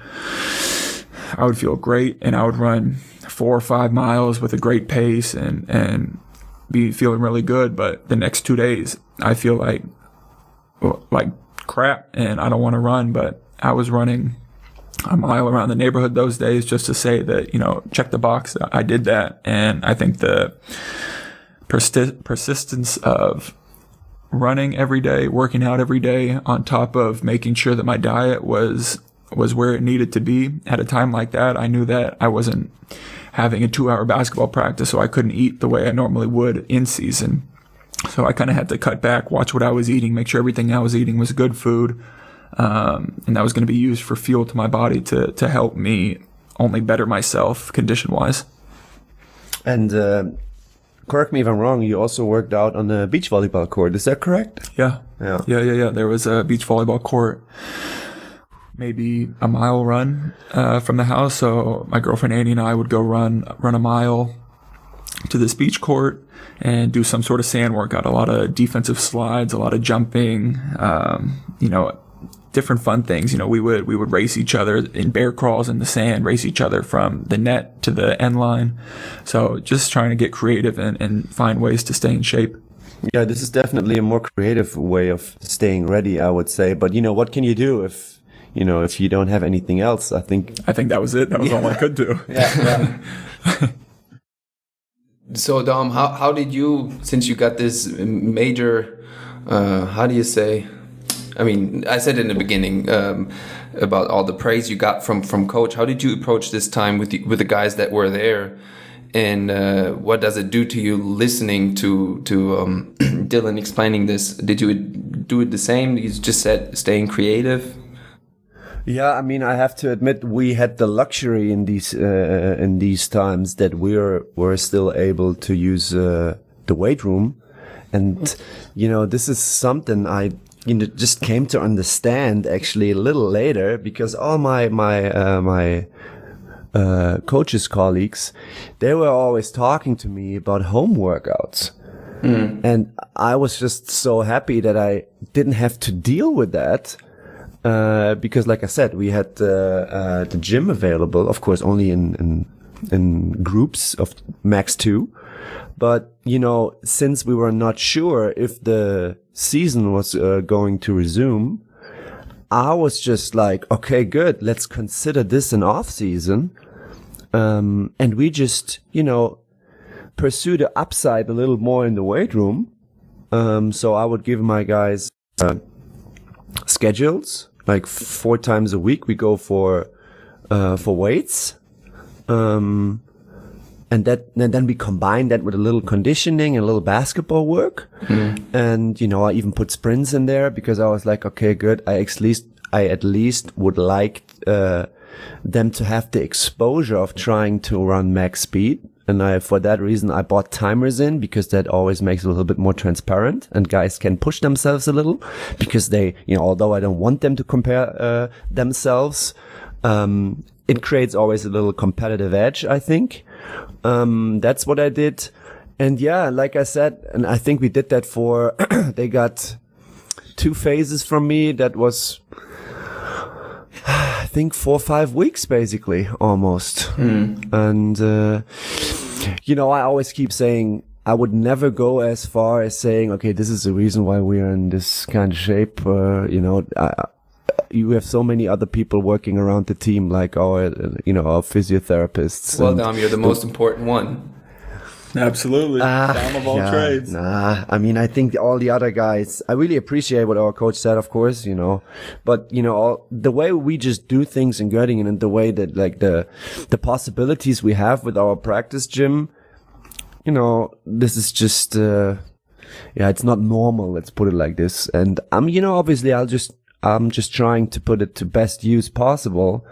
I would feel great and I would run four or five miles with a great pace and, and be feeling really good. But the next two days, I feel like, like crap and I don't want to run. But I was running a mile around the neighborhood those days just to say that, you know, check the box. I did that. And I think the persi- persistence of running every day, working out every day, on top of making sure that my diet was was where it needed to be at a time like that. I knew that I wasn't having a two-hour basketball practice, so I couldn't eat the way I normally would in season. So I kind of had to cut back, watch what I was eating, make sure everything I was eating was good food, Um, and that was going to be used for fuel to my body to, to help me only better myself condition wise.
And uh, correct me if I'm wrong, you also worked out on the beach volleyball court. Is that correct?
Yeah.
Yeah.
Yeah. Yeah. Yeah. There was a beach volleyball court, maybe a mile run uh, from the house. So my girlfriend Annie and I would go run, run a mile to this beach court and do some sort of sand workout, a lot of defensive slides, a lot of jumping, um, you know, different fun things. You know, we would, we would race each other in bear crawls in the sand, race each other from the net to the end line. So just trying to get creative and, and find ways to stay in shape.
Yeah, this is definitely a more creative way of staying ready, I would say. But, you know, what can you do if, you know, if you don't have anything else? I think,
I think that was it. That was yeah. all I could do.
Yeah. yeah.
So Dom, how, how did you, since you got this major, uh, how do you say, I mean, I said in the beginning um, about all the praise you got from, from coach. How did you approach this time with the, with the guys that were there, and uh, what does it do to you listening to to um, Dylan explaining this? Did you do it the same? You just said staying creative.
Yeah, I mean, I have to admit we had the luxury in these uh, in these times that we're we're still able to use uh, the weight room, and you know, this is something I. You know, just came to understand actually a little later, because all my my uh, my uh, coaches colleagues, they were always talking to me about home workouts, mm. and I was just so happy that I didn't have to deal with that, uh, because like I said, we had uh, uh, the gym available, of course, only in in, in groups of max two. But, you know, since we were not sure if the season was uh, going to resume, I was just like, okay, good. Let's consider this an off season. Um, and we just, you know, pursue the upside a little more in the weight room. Um, so I would give my guys uh, schedules, like four times a week. We go for, uh, for weights. Um, And that, and then we combine that with a little conditioning and a little basketball work. Mm. And, you know, I even put sprints in there because I was like, okay, good. I at least, I at least would like, uh, them to have the exposure of trying to run max speed. And I, for that reason, I bought timers in because that always makes it a little bit more transparent and guys can push themselves a little because they, you know, although I don't want them to compare, uh, themselves, um, it creates always a little competitive edge, I think. Um, that's what I did. And yeah, like I said, and I think we did that for, they got two phases from me. That was, I think four or five weeks, basically, almost. Mm. And, uh, you know, I always keep saying I would never go as far as saying, okay, this is the reason why we are in this kind of shape. Uh, you know, I, you have so many other people working around the team, like our, you know, our physiotherapists.
Well, Dom, you're the most important one.
Absolutely.
Uh,
Dom of all
yeah,
trades.
Nah, I mean, I think all the other guys, I really appreciate what our coach said, of course, you know, but, you know, all, the way we just do things in Göttingen and the way that, like, the, the possibilities we have with our practice gym, you know, this is just, uh, yeah, it's not normal. Let's put it like this. And I'm, um, you know, obviously I'll just, I'm just trying to put it to best use possible,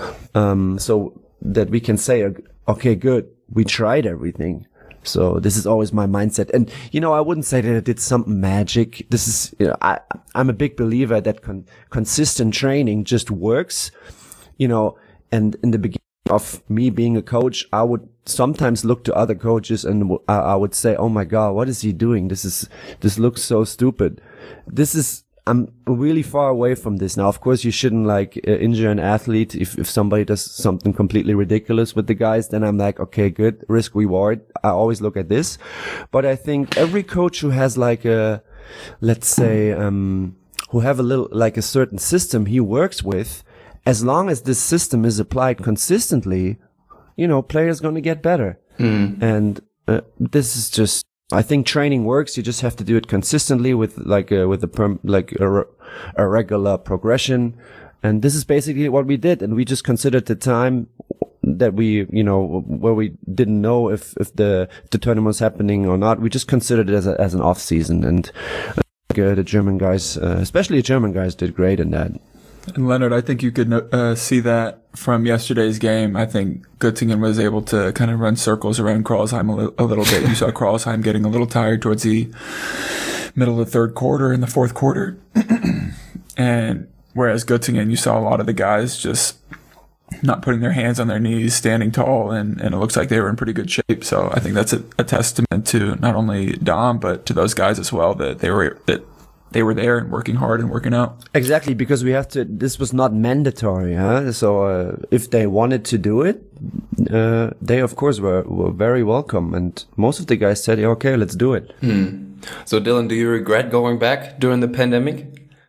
um, so that we can say, okay, good, we tried everything. So this is always my mindset. And, you know, I wouldn't say that I did something magic. This is, you know, I, I'm a big believer that con- consistent training just works, you know, and in the beginning of me being a coach, I would sometimes look to other coaches and w- I, I would say, oh my God, what is he doing? This is, this looks so stupid. This is, I'm really far away from this now. Of course, you shouldn't like uh, injure an athlete. If, if somebody does something completely ridiculous with the guys, then I'm like, okay, good, risk reward. I always look at this. But I think every coach who has like a, let's say, um, who have a little, like a certain system he works with, as long as this system is applied consistently, you know, players going to get better. Mm. And uh, this is just, I think training works. You just have to do it consistently with like a, with a perm, like a, a regular progression. And this is basically what we did. And we just considered the time that we, you know, where we didn't know if, if the, if the tournament was happening or not. We just considered it as a, as an off season. And I think, uh, the German guys, uh, especially the German guys did great in that.
And Leonard, I think you could uh, see that from yesterday's game. I think Göttingen was able to kind of run circles around Kralsheim a, li- a little bit. You saw Kralsheim getting a little tired towards the middle of the third quarter and the fourth quarter. And whereas Göttingen, you saw a lot of the guys just not putting their hands on their knees, standing tall, and, and it looks like they were in pretty good shape. So I think that's a, a testament to not only Dom, but to those guys as well, that they were that they were there and working hard and working out.
Exactly, because we have to, this was not mandatory, huh? So, uh, if they wanted to do it, uh, they of course were, were very welcome. And most of the guys said, okay, let's do it.
Hmm. So Dylan, do you regret going back during the pandemic?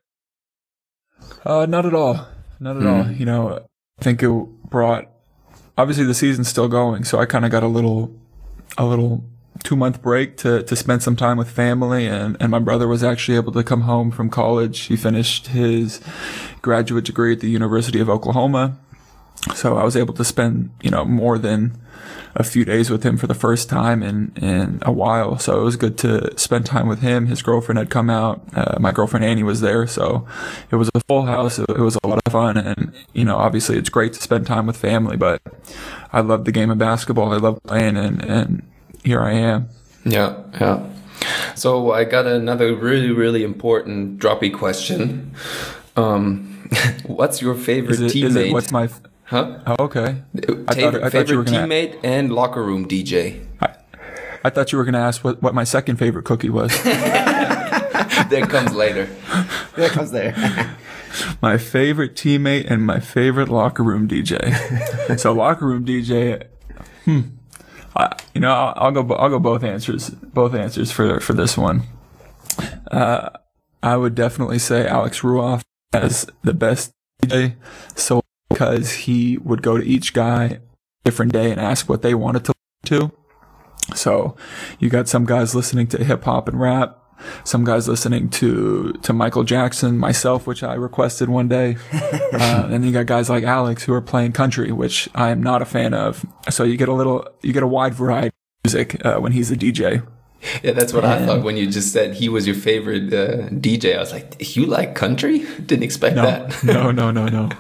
Uh, not at all. Not at hmm. all. You know, I think it brought, obviously the season's still going. So I kind of got a little, a little, two month break to, to spend some time with family. And, and my brother was actually able to come home from college. He finished his graduate degree at the University of Oklahoma. So I was able to spend, you know, more than a few days with him for the first time in, in a while. So it was good to spend time with him. His girlfriend had come out. Uh, my girlfriend Annie was there. So it was a full house. It, it was a lot of fun. And, you know, obviously it's great to spend time with family, but I love the game of basketball. I love playing, and, and here I am.
Yeah, yeah. So I got another really, really important droppy question. Um, what's your favorite
is it,
teammate?
Is it, what's my... F-
huh?
Oh, okay.
I thought, I favorite thought you were gonna, teammate and locker room D J.
I, I thought you were going to ask what, what my second favorite cookie was.
That comes later.
That comes there.
My favorite teammate and my favorite locker room D J. So locker room D J... Hmm. I, you know, I'll, I'll go. I'll go both answers. Both answers for for this one. Uh, I would definitely say Alex Ruoff as the best D J, so because he would go to each guy different day and ask what they wanted to listen to. So you got some guys listening to hip hop and rap, some guys listening to to Michael Jackson, myself, which I requested one day, uh, and you got guys like Alex who are playing country, which I am not a fan of. So you get a little, you get a wide variety of music uh, when he's a D J.
Yeah, that's what
and,
I thought when you just said he was your favorite uh, D J. I was like, you like country? Didn't expect
no,
that.
no, no, no, no.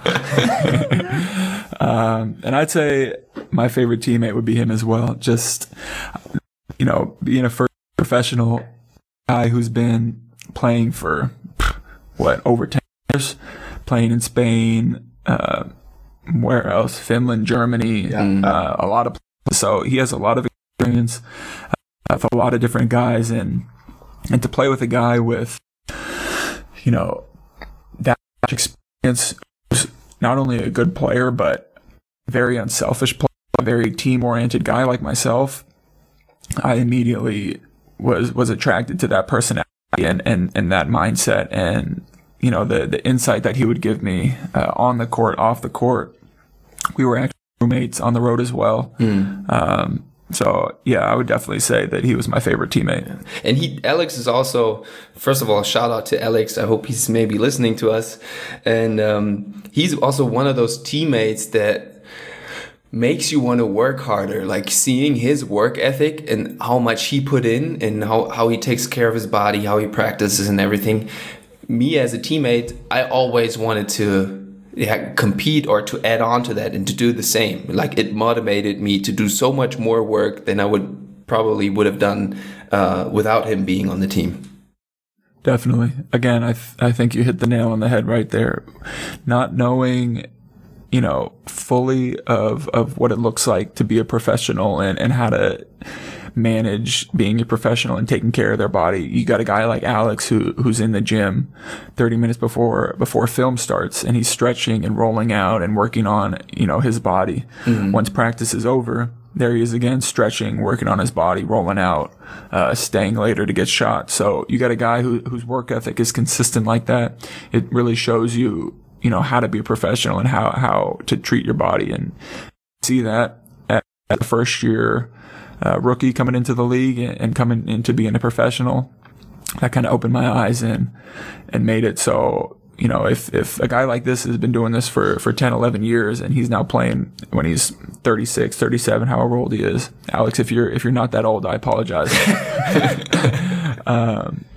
um, and I'd say my favorite teammate would be him as well. Just, you know, being a first professional guy who's been playing for what, over ten years, playing in Spain, uh, where else? Finland, Germany, yeah. uh, a lot of places. So he has a lot of experience uh, with a lot of different guys, and and to play with a guy with, you know, that much experience, who's not only a good player but very unselfish player, a very team-oriented guy like myself. I immediately was was attracted to that personality and, and, and that mindset, and you know the the insight that he would give me uh, on the court, off the court. We were actually roommates on the road as well. Mm. Um, so yeah, I would definitely say that he was my favorite teammate.
And he, Alex is also, first of all, shout out to Alex. I hope he's maybe listening to us, and um, he's also one of those teammates that makes you want to work harder, like seeing his work ethic and how much he put in and how, how he takes care of his body, how he practices and everything. Me as a teammate, I always wanted to yeah, compete or to add on to that and to do the same. Like it motivated me to do so much more work than I would probably would have done uh, without him being on the team.
Definitely. Again, I th- I think you hit the nail on the head right there. Not knowing, you know, fully of, of what it looks like to be a professional and, and how to manage being a professional and taking care of their body. You got a guy like Alex who, who's in the gym thirty minutes before, before film starts, and he's stretching and rolling out and working on, you know, his body. Mm-hmm. Once practice is over, there he is again, stretching, working on his body, rolling out, uh, staying later to get shot. So you got a guy who, whose work ethic is consistent like that. It really shows you, you know, how to be a professional and how, how to treat your body, and see that at, at the first year, uh, rookie coming into the league and, and coming into being a professional. That kind of opened my eyes and, and made it so, you know, if, if a guy like this has been doing this for, for ten, eleven years and he's now playing when he's thirty-six, thirty-seven, however old he is. Alex, if you're, if you're not that old, I apologize. um,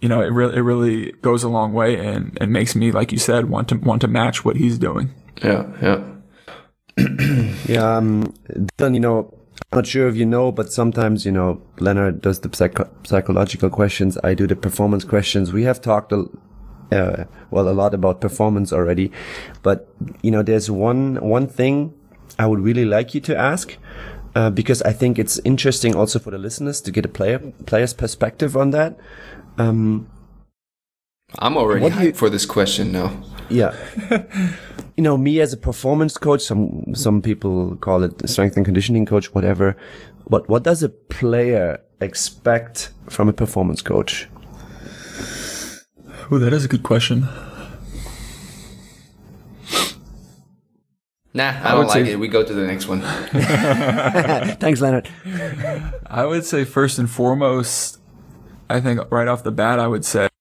you know, it really, it really goes a long way and, and makes me, like you said, want to, want to match what he's doing.
Yeah. Yeah.
Yeah. Um, then, you know, I'm not sure if you know, but sometimes, you know, Leonard does the psycho- psychological questions. I do the performance questions. We have talked, a, uh, well, a lot about performance already, but, you know, there's one, one thing I would really like you to ask, uh, because I think it's interesting also for the listeners to get a player, player's perspective on that. Um,
I'm already
What do you-
hyped for this question now.
Yeah. You know, me as a performance coach, some some people call it strength and conditioning coach, whatever. What what does a player expect from a performance coach?
Oh, that is a good question.
Nah, I,
I
don't
would
like
say-
it. We go to the next one.
Thanks, Leonard.
I would say first and foremost, I think right off the bat, I would say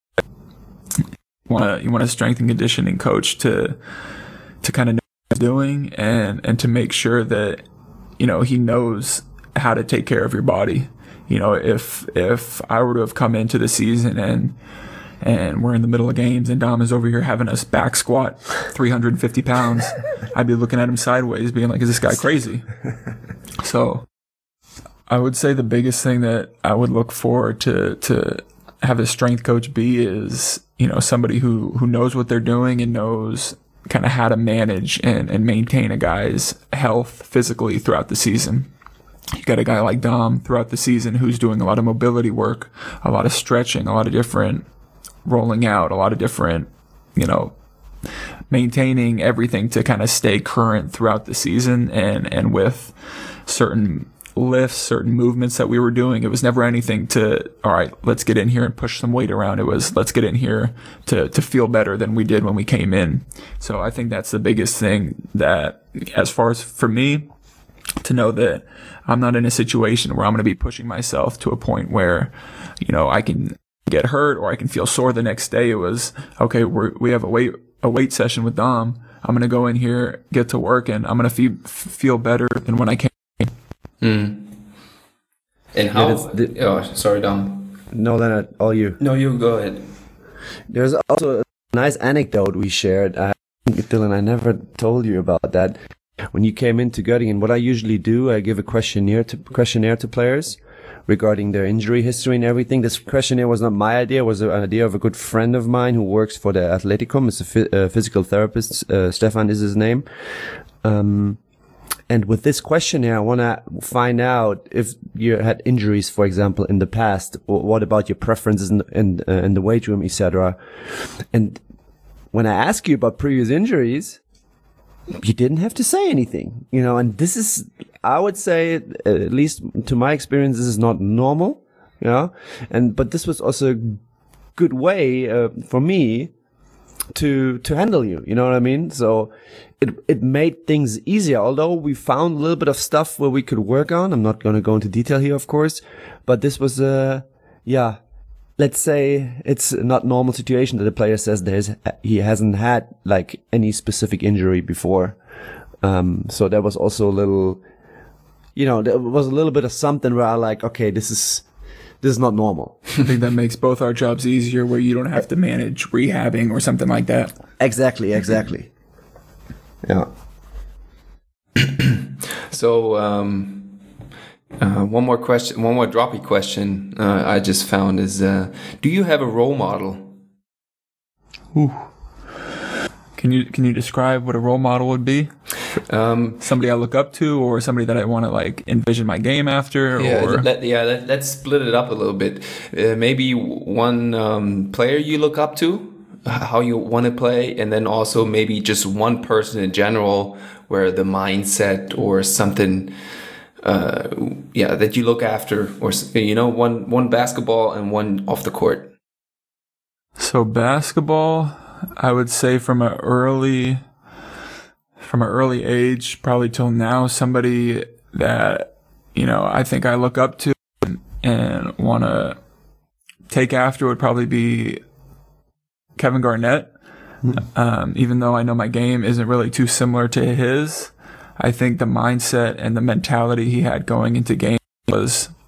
want a, you want a strength and conditioning coach to to kind of know what he's doing and and to make sure that, you know, he knows how to take care of your body. You know, if if I were to have come into the season and and we're in the middle of games and Dom is over here having us back squat three hundred fifty pounds, I'd be looking at him sideways being like, is this guy crazy? So I would say the biggest thing that I would look for to to have a strength coach be is, you know, somebody who, who knows what they're doing and knows kind of how to manage and, and maintain a guy's health physically throughout the season. You got a guy like Dom throughout the season who's doing a lot of mobility work, a lot of stretching, a lot of different rolling out, a lot of different, you know, maintaining everything to kind of stay current throughout the season. And, and with certain lifts, certain movements that we were doing, it was never anything to, all right, let's get in here and push some weight around. It was, let's get in here to, to feel better than we did when we came in. So I think that's the biggest thing, that as far as for me, to know that I'm not in a situation where I'm going to be pushing myself to a point where, you know, I can get hurt or I can feel sore the next day. It was, okay, we're, we have a weight, a weight session with Dom. I'm going to go in here, get to work, and I'm going to feel, feel better than when I came.
Mm. And how?
that's the-
oh, sorry, Dom.
No, Leonard, all you.
No, you go ahead.
There's also a nice anecdote we shared. I think, Dylan, I never told you about that. When you came into Göttingen, what I usually do, I give a questionnaire to questionnaire to players regarding their injury history and everything. This questionnaire was not my idea; it was an idea of a good friend of mine who works for the Athleticum. It's a phy- uh, physical therapist. Uh, Stefan is his name. Um, and with this questionnaire, I want to find out if you had injuries, for example, in the past. Or what about your preferences in in, uh, in the weight room, et cetera. And when I ask you about previous injuries, you didn't have to say anything, you know, and this is, I would say, at least to my experience, this is not normal, you know, and, but this was also a good way, uh, for me to, to handle you, you know what I mean? So it, it made things easier, although we found a little bit of stuff where we could work on. I'm not going to go into detail here, of course, but this was, uh, yeah. Let's say it's not normal situation that the player says there's, he hasn't had like any specific injury before. Um, so that was also a little, you know, there was a little bit of something where I like, okay, this is, this is not normal.
I think that makes both our jobs easier, where you don't have to manage rehabbing or something like that.
Exactly, exactly. Yeah.
So, um, Uh, one more question, one more droppy question uh, I just found is, uh, do you have a role model?
Ooh. Can you can you describe what a role model would be?
Um,
Somebody I look up to, or somebody that I want to like envision my game after?
yeah,
or
let, yeah. Let, let's split it up a little bit. Uh, maybe one um, player you look up to, how you want to play, and then also maybe just one person in general, where the mindset or something. Uh, yeah, that you look after, or you know, one one basketball and one off the court.
So basketball, I would say from an early, from an early age, probably till now, somebody that, you know, I think I look up to and, and want to take after would probably be Kevin Garnett. Mm. Um, even though I know my game isn't really too similar to his, I think the mindset and the mentality he had going into games was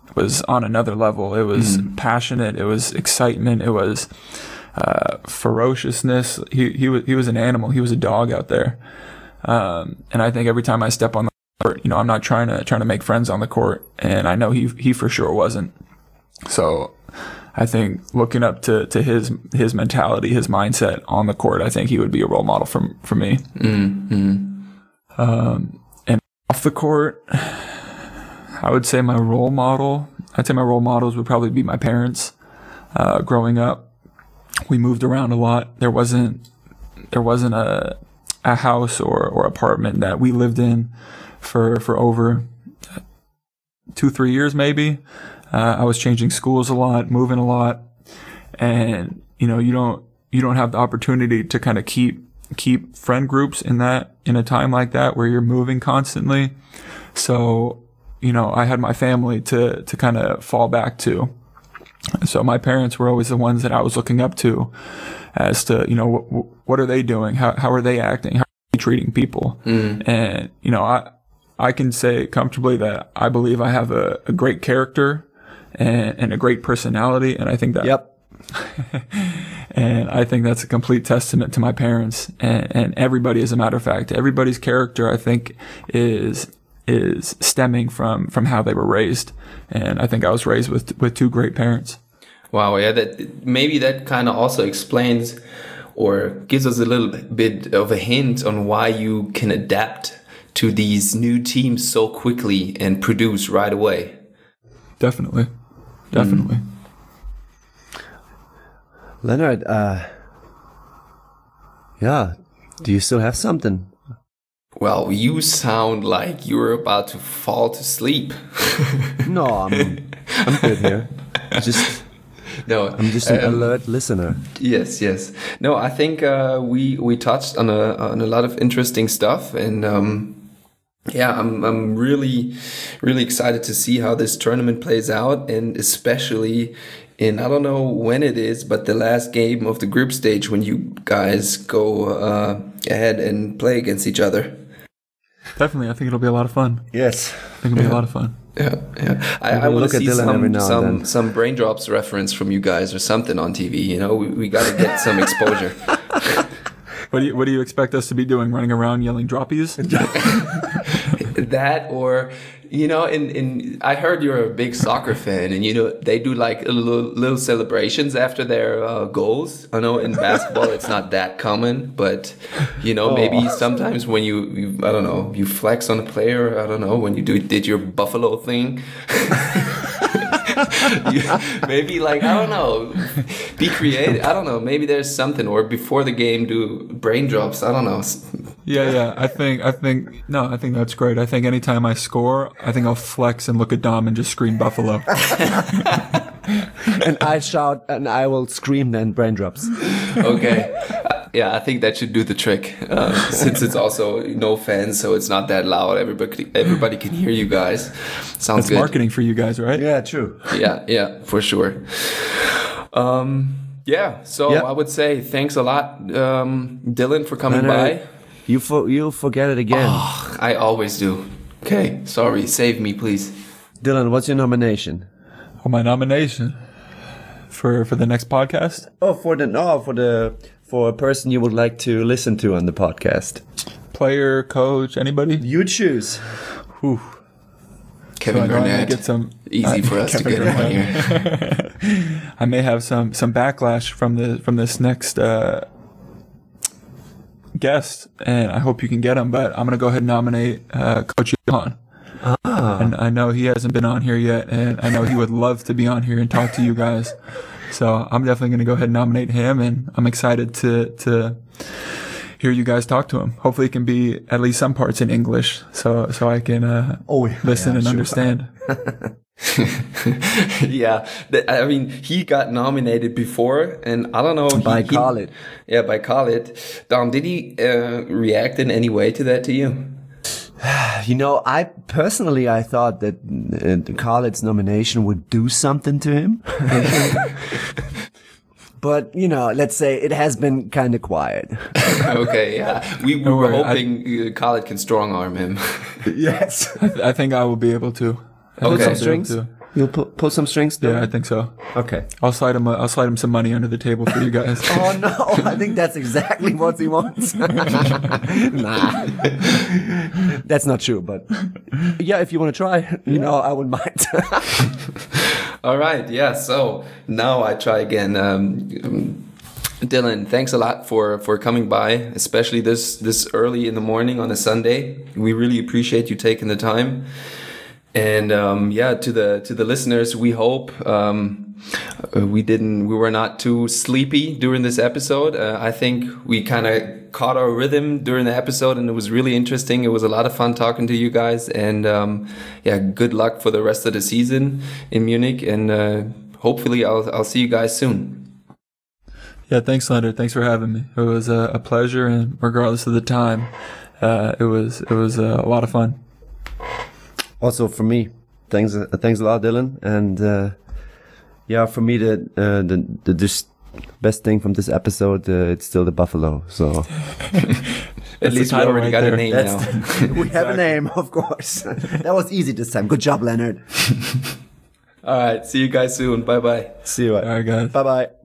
was on another level. It was mm. passionate. It was excitement. It was uh, ferociousness. He he was he was an animal. He was a dog out there. Um, and I think every time I step on the court, you know, I'm not trying to trying to make friends on the court, and I know he he for sure wasn't. So I think looking up to, to his his mentality, his mindset on the court, I think he would be a role model for for me. Mm-hmm. Um, and off the court, I would say my role model. I'd say my role models would probably be my parents. Uh, growing up, we moved around a lot. There wasn't there wasn't a a house or, or apartment that we lived in for for over two three years maybe. Uh, I was changing schools a lot, moving a lot, and you know you don't you don't have the opportunity to kind of keep keep friend groups in that in a time like that where you're moving constantly. So you know I had my family to to kind of fall back to. So my parents were always the ones that I was looking up to, as to you know what what are they doing, how how are they acting, how are they treating people, mm. and you know I I can say comfortably that I believe I have a, a great character. And, and a great personality, and I think that.
Yep.
And I think that's a complete testament to my parents and, and everybody. As a matter of fact, everybody's character, I think, is is stemming from from how they were raised, and I think I was raised with with two great parents.
Wow, yeah, that maybe that kind of also explains or gives us a little bit of a hint on why you can adapt to these new teams so quickly and produce right away.
Definitely. Definitely.
Mm. Leonard, uh, yeah, do you still have something?
Well, you sound like you're about to fall to sleep.
No, I'm, I'm good here. Just,
no,
I'm just an um, alert listener.
Yes, yes. No, I think uh, we we touched on a on a lot of interesting stuff, and um, yeah, I'm I'm really really excited to see how this tournament plays out, and especially in I don't know when it is, but the last game of the group stage when you guys go uh, ahead and play against each other.
Definitely, I think it'll be a lot of fun.
Yes,
I think it'll be
yeah.
a lot of fun.
Yeah, yeah. I, I want to see some some, some Braindrops reference from you guys or something on T V. You know, we, we got to get some exposure.
What do you What do you expect us to be doing? Running around yelling droppies?
That, or you know, in in I heard you're a big soccer fan, and you know they do like little little celebrations after their uh, goals. I know in basketball it's not that common, but you know oh. maybe sometimes when you, you I don't know you flex on a player. I don't know when you do did your Buffalo thing. you, maybe like I don't know, be creative. I don't know. Maybe there's something, or before the game, do Braindrops. I don't know.
Yeah, yeah. I think, I think, no, I think that's great. I think anytime I score, I think I'll flex and look at Dom and just scream Buffalo.
And I shout, and I will scream then Braindrops.
Okay. Uh, yeah, I think that should do the trick. Uh, since it's also no fans, so it's not that loud. Everybody, everybody can hear you guys. Sounds
that's
good.
Marketing for you guys, right?
Yeah, true.
Yeah, yeah, for sure. Um, yeah. So yep. I would say thanks a lot, um, Dylan, for coming Leonard. by.
You for, you'll forget it again.
Oh, I always do. Okay, sorry. Save me, please.
Dylan, what's your nomination?
Oh, my nomination for for the next podcast?
Oh, for the no, for the for a person you would like to listen to on the podcast.
Player, coach, anybody?
You choose.
Whew.
Kevin
so
Garnett.
Get some,
Easy
uh,
for us
Kevin
to get
Garnett.
him on
here. I may have some some backlash from the from this next. Uh, guest, and I hope you can get him, but I'm going to go ahead and nominate uh, Coach Johan. Ah. And I know he hasn't been on here yet, and I know he would love to be on here and talk to you guys. So I'm definitely going to go ahead and nominate him, and I'm excited to to hear you guys talk to him. Hopefully it can be at least some parts in English, so so I can uh,
oh, yeah,
listen
yeah,
and
sure.
understand.
Yeah, I mean, he got nominated before, and I don't know. He,
by
he,
Khalid.
Yeah, by Khalid. Dom, did he uh, react in any way to that to you?
You know, I personally, I thought that uh, Khalid's nomination would do something to him. But, you know, let's say it has been kind of quiet.
Okay, yeah. We, we were hoping I, Khalid can strong arm him.
Yes.
I, th- I think I will be able to.
Okay. Some strings? You'll pull, pull some strings, Dylan?
Yeah, I think so.
Okay.
I'll slide him. A, I'll slide him some money under the table for you guys.
Oh no! I think that's exactly what he wants. Nah, that's not true. But yeah, if you want to try, you know, I wouldn't mind.
All right. Yeah. So now I try again. Um, Dylan, thanks a lot for, for coming by, especially this, this early in the morning on a Sunday. We really appreciate you taking the time. And um, yeah, to the to the listeners, we hope um, we didn't we were not too sleepy during this episode. Uh, I think we kind of caught our rhythm during the episode, and it was really interesting. It was a lot of fun talking to you guys, and um, yeah, good luck for the rest of the season in Munich, and uh, hopefully I'll I'll see you guys soon.
Yeah, thanks, Leonard. Thanks for having me. It was a, a pleasure, and regardless of the time, uh, it was it was uh, a lot of fun.
Also for me, thanks, uh, thanks a lot, Dylan. And uh, yeah, for me, the uh, the the just best thing from this episode, uh, it's still the buffalo. So
at least we already right got there. a name
That's
now.
The, we have a name, of course. That was easy this time. Good job, Leonard.
All right, see you guys soon. Bye bye.
See you.
All right, guys.
Bye bye.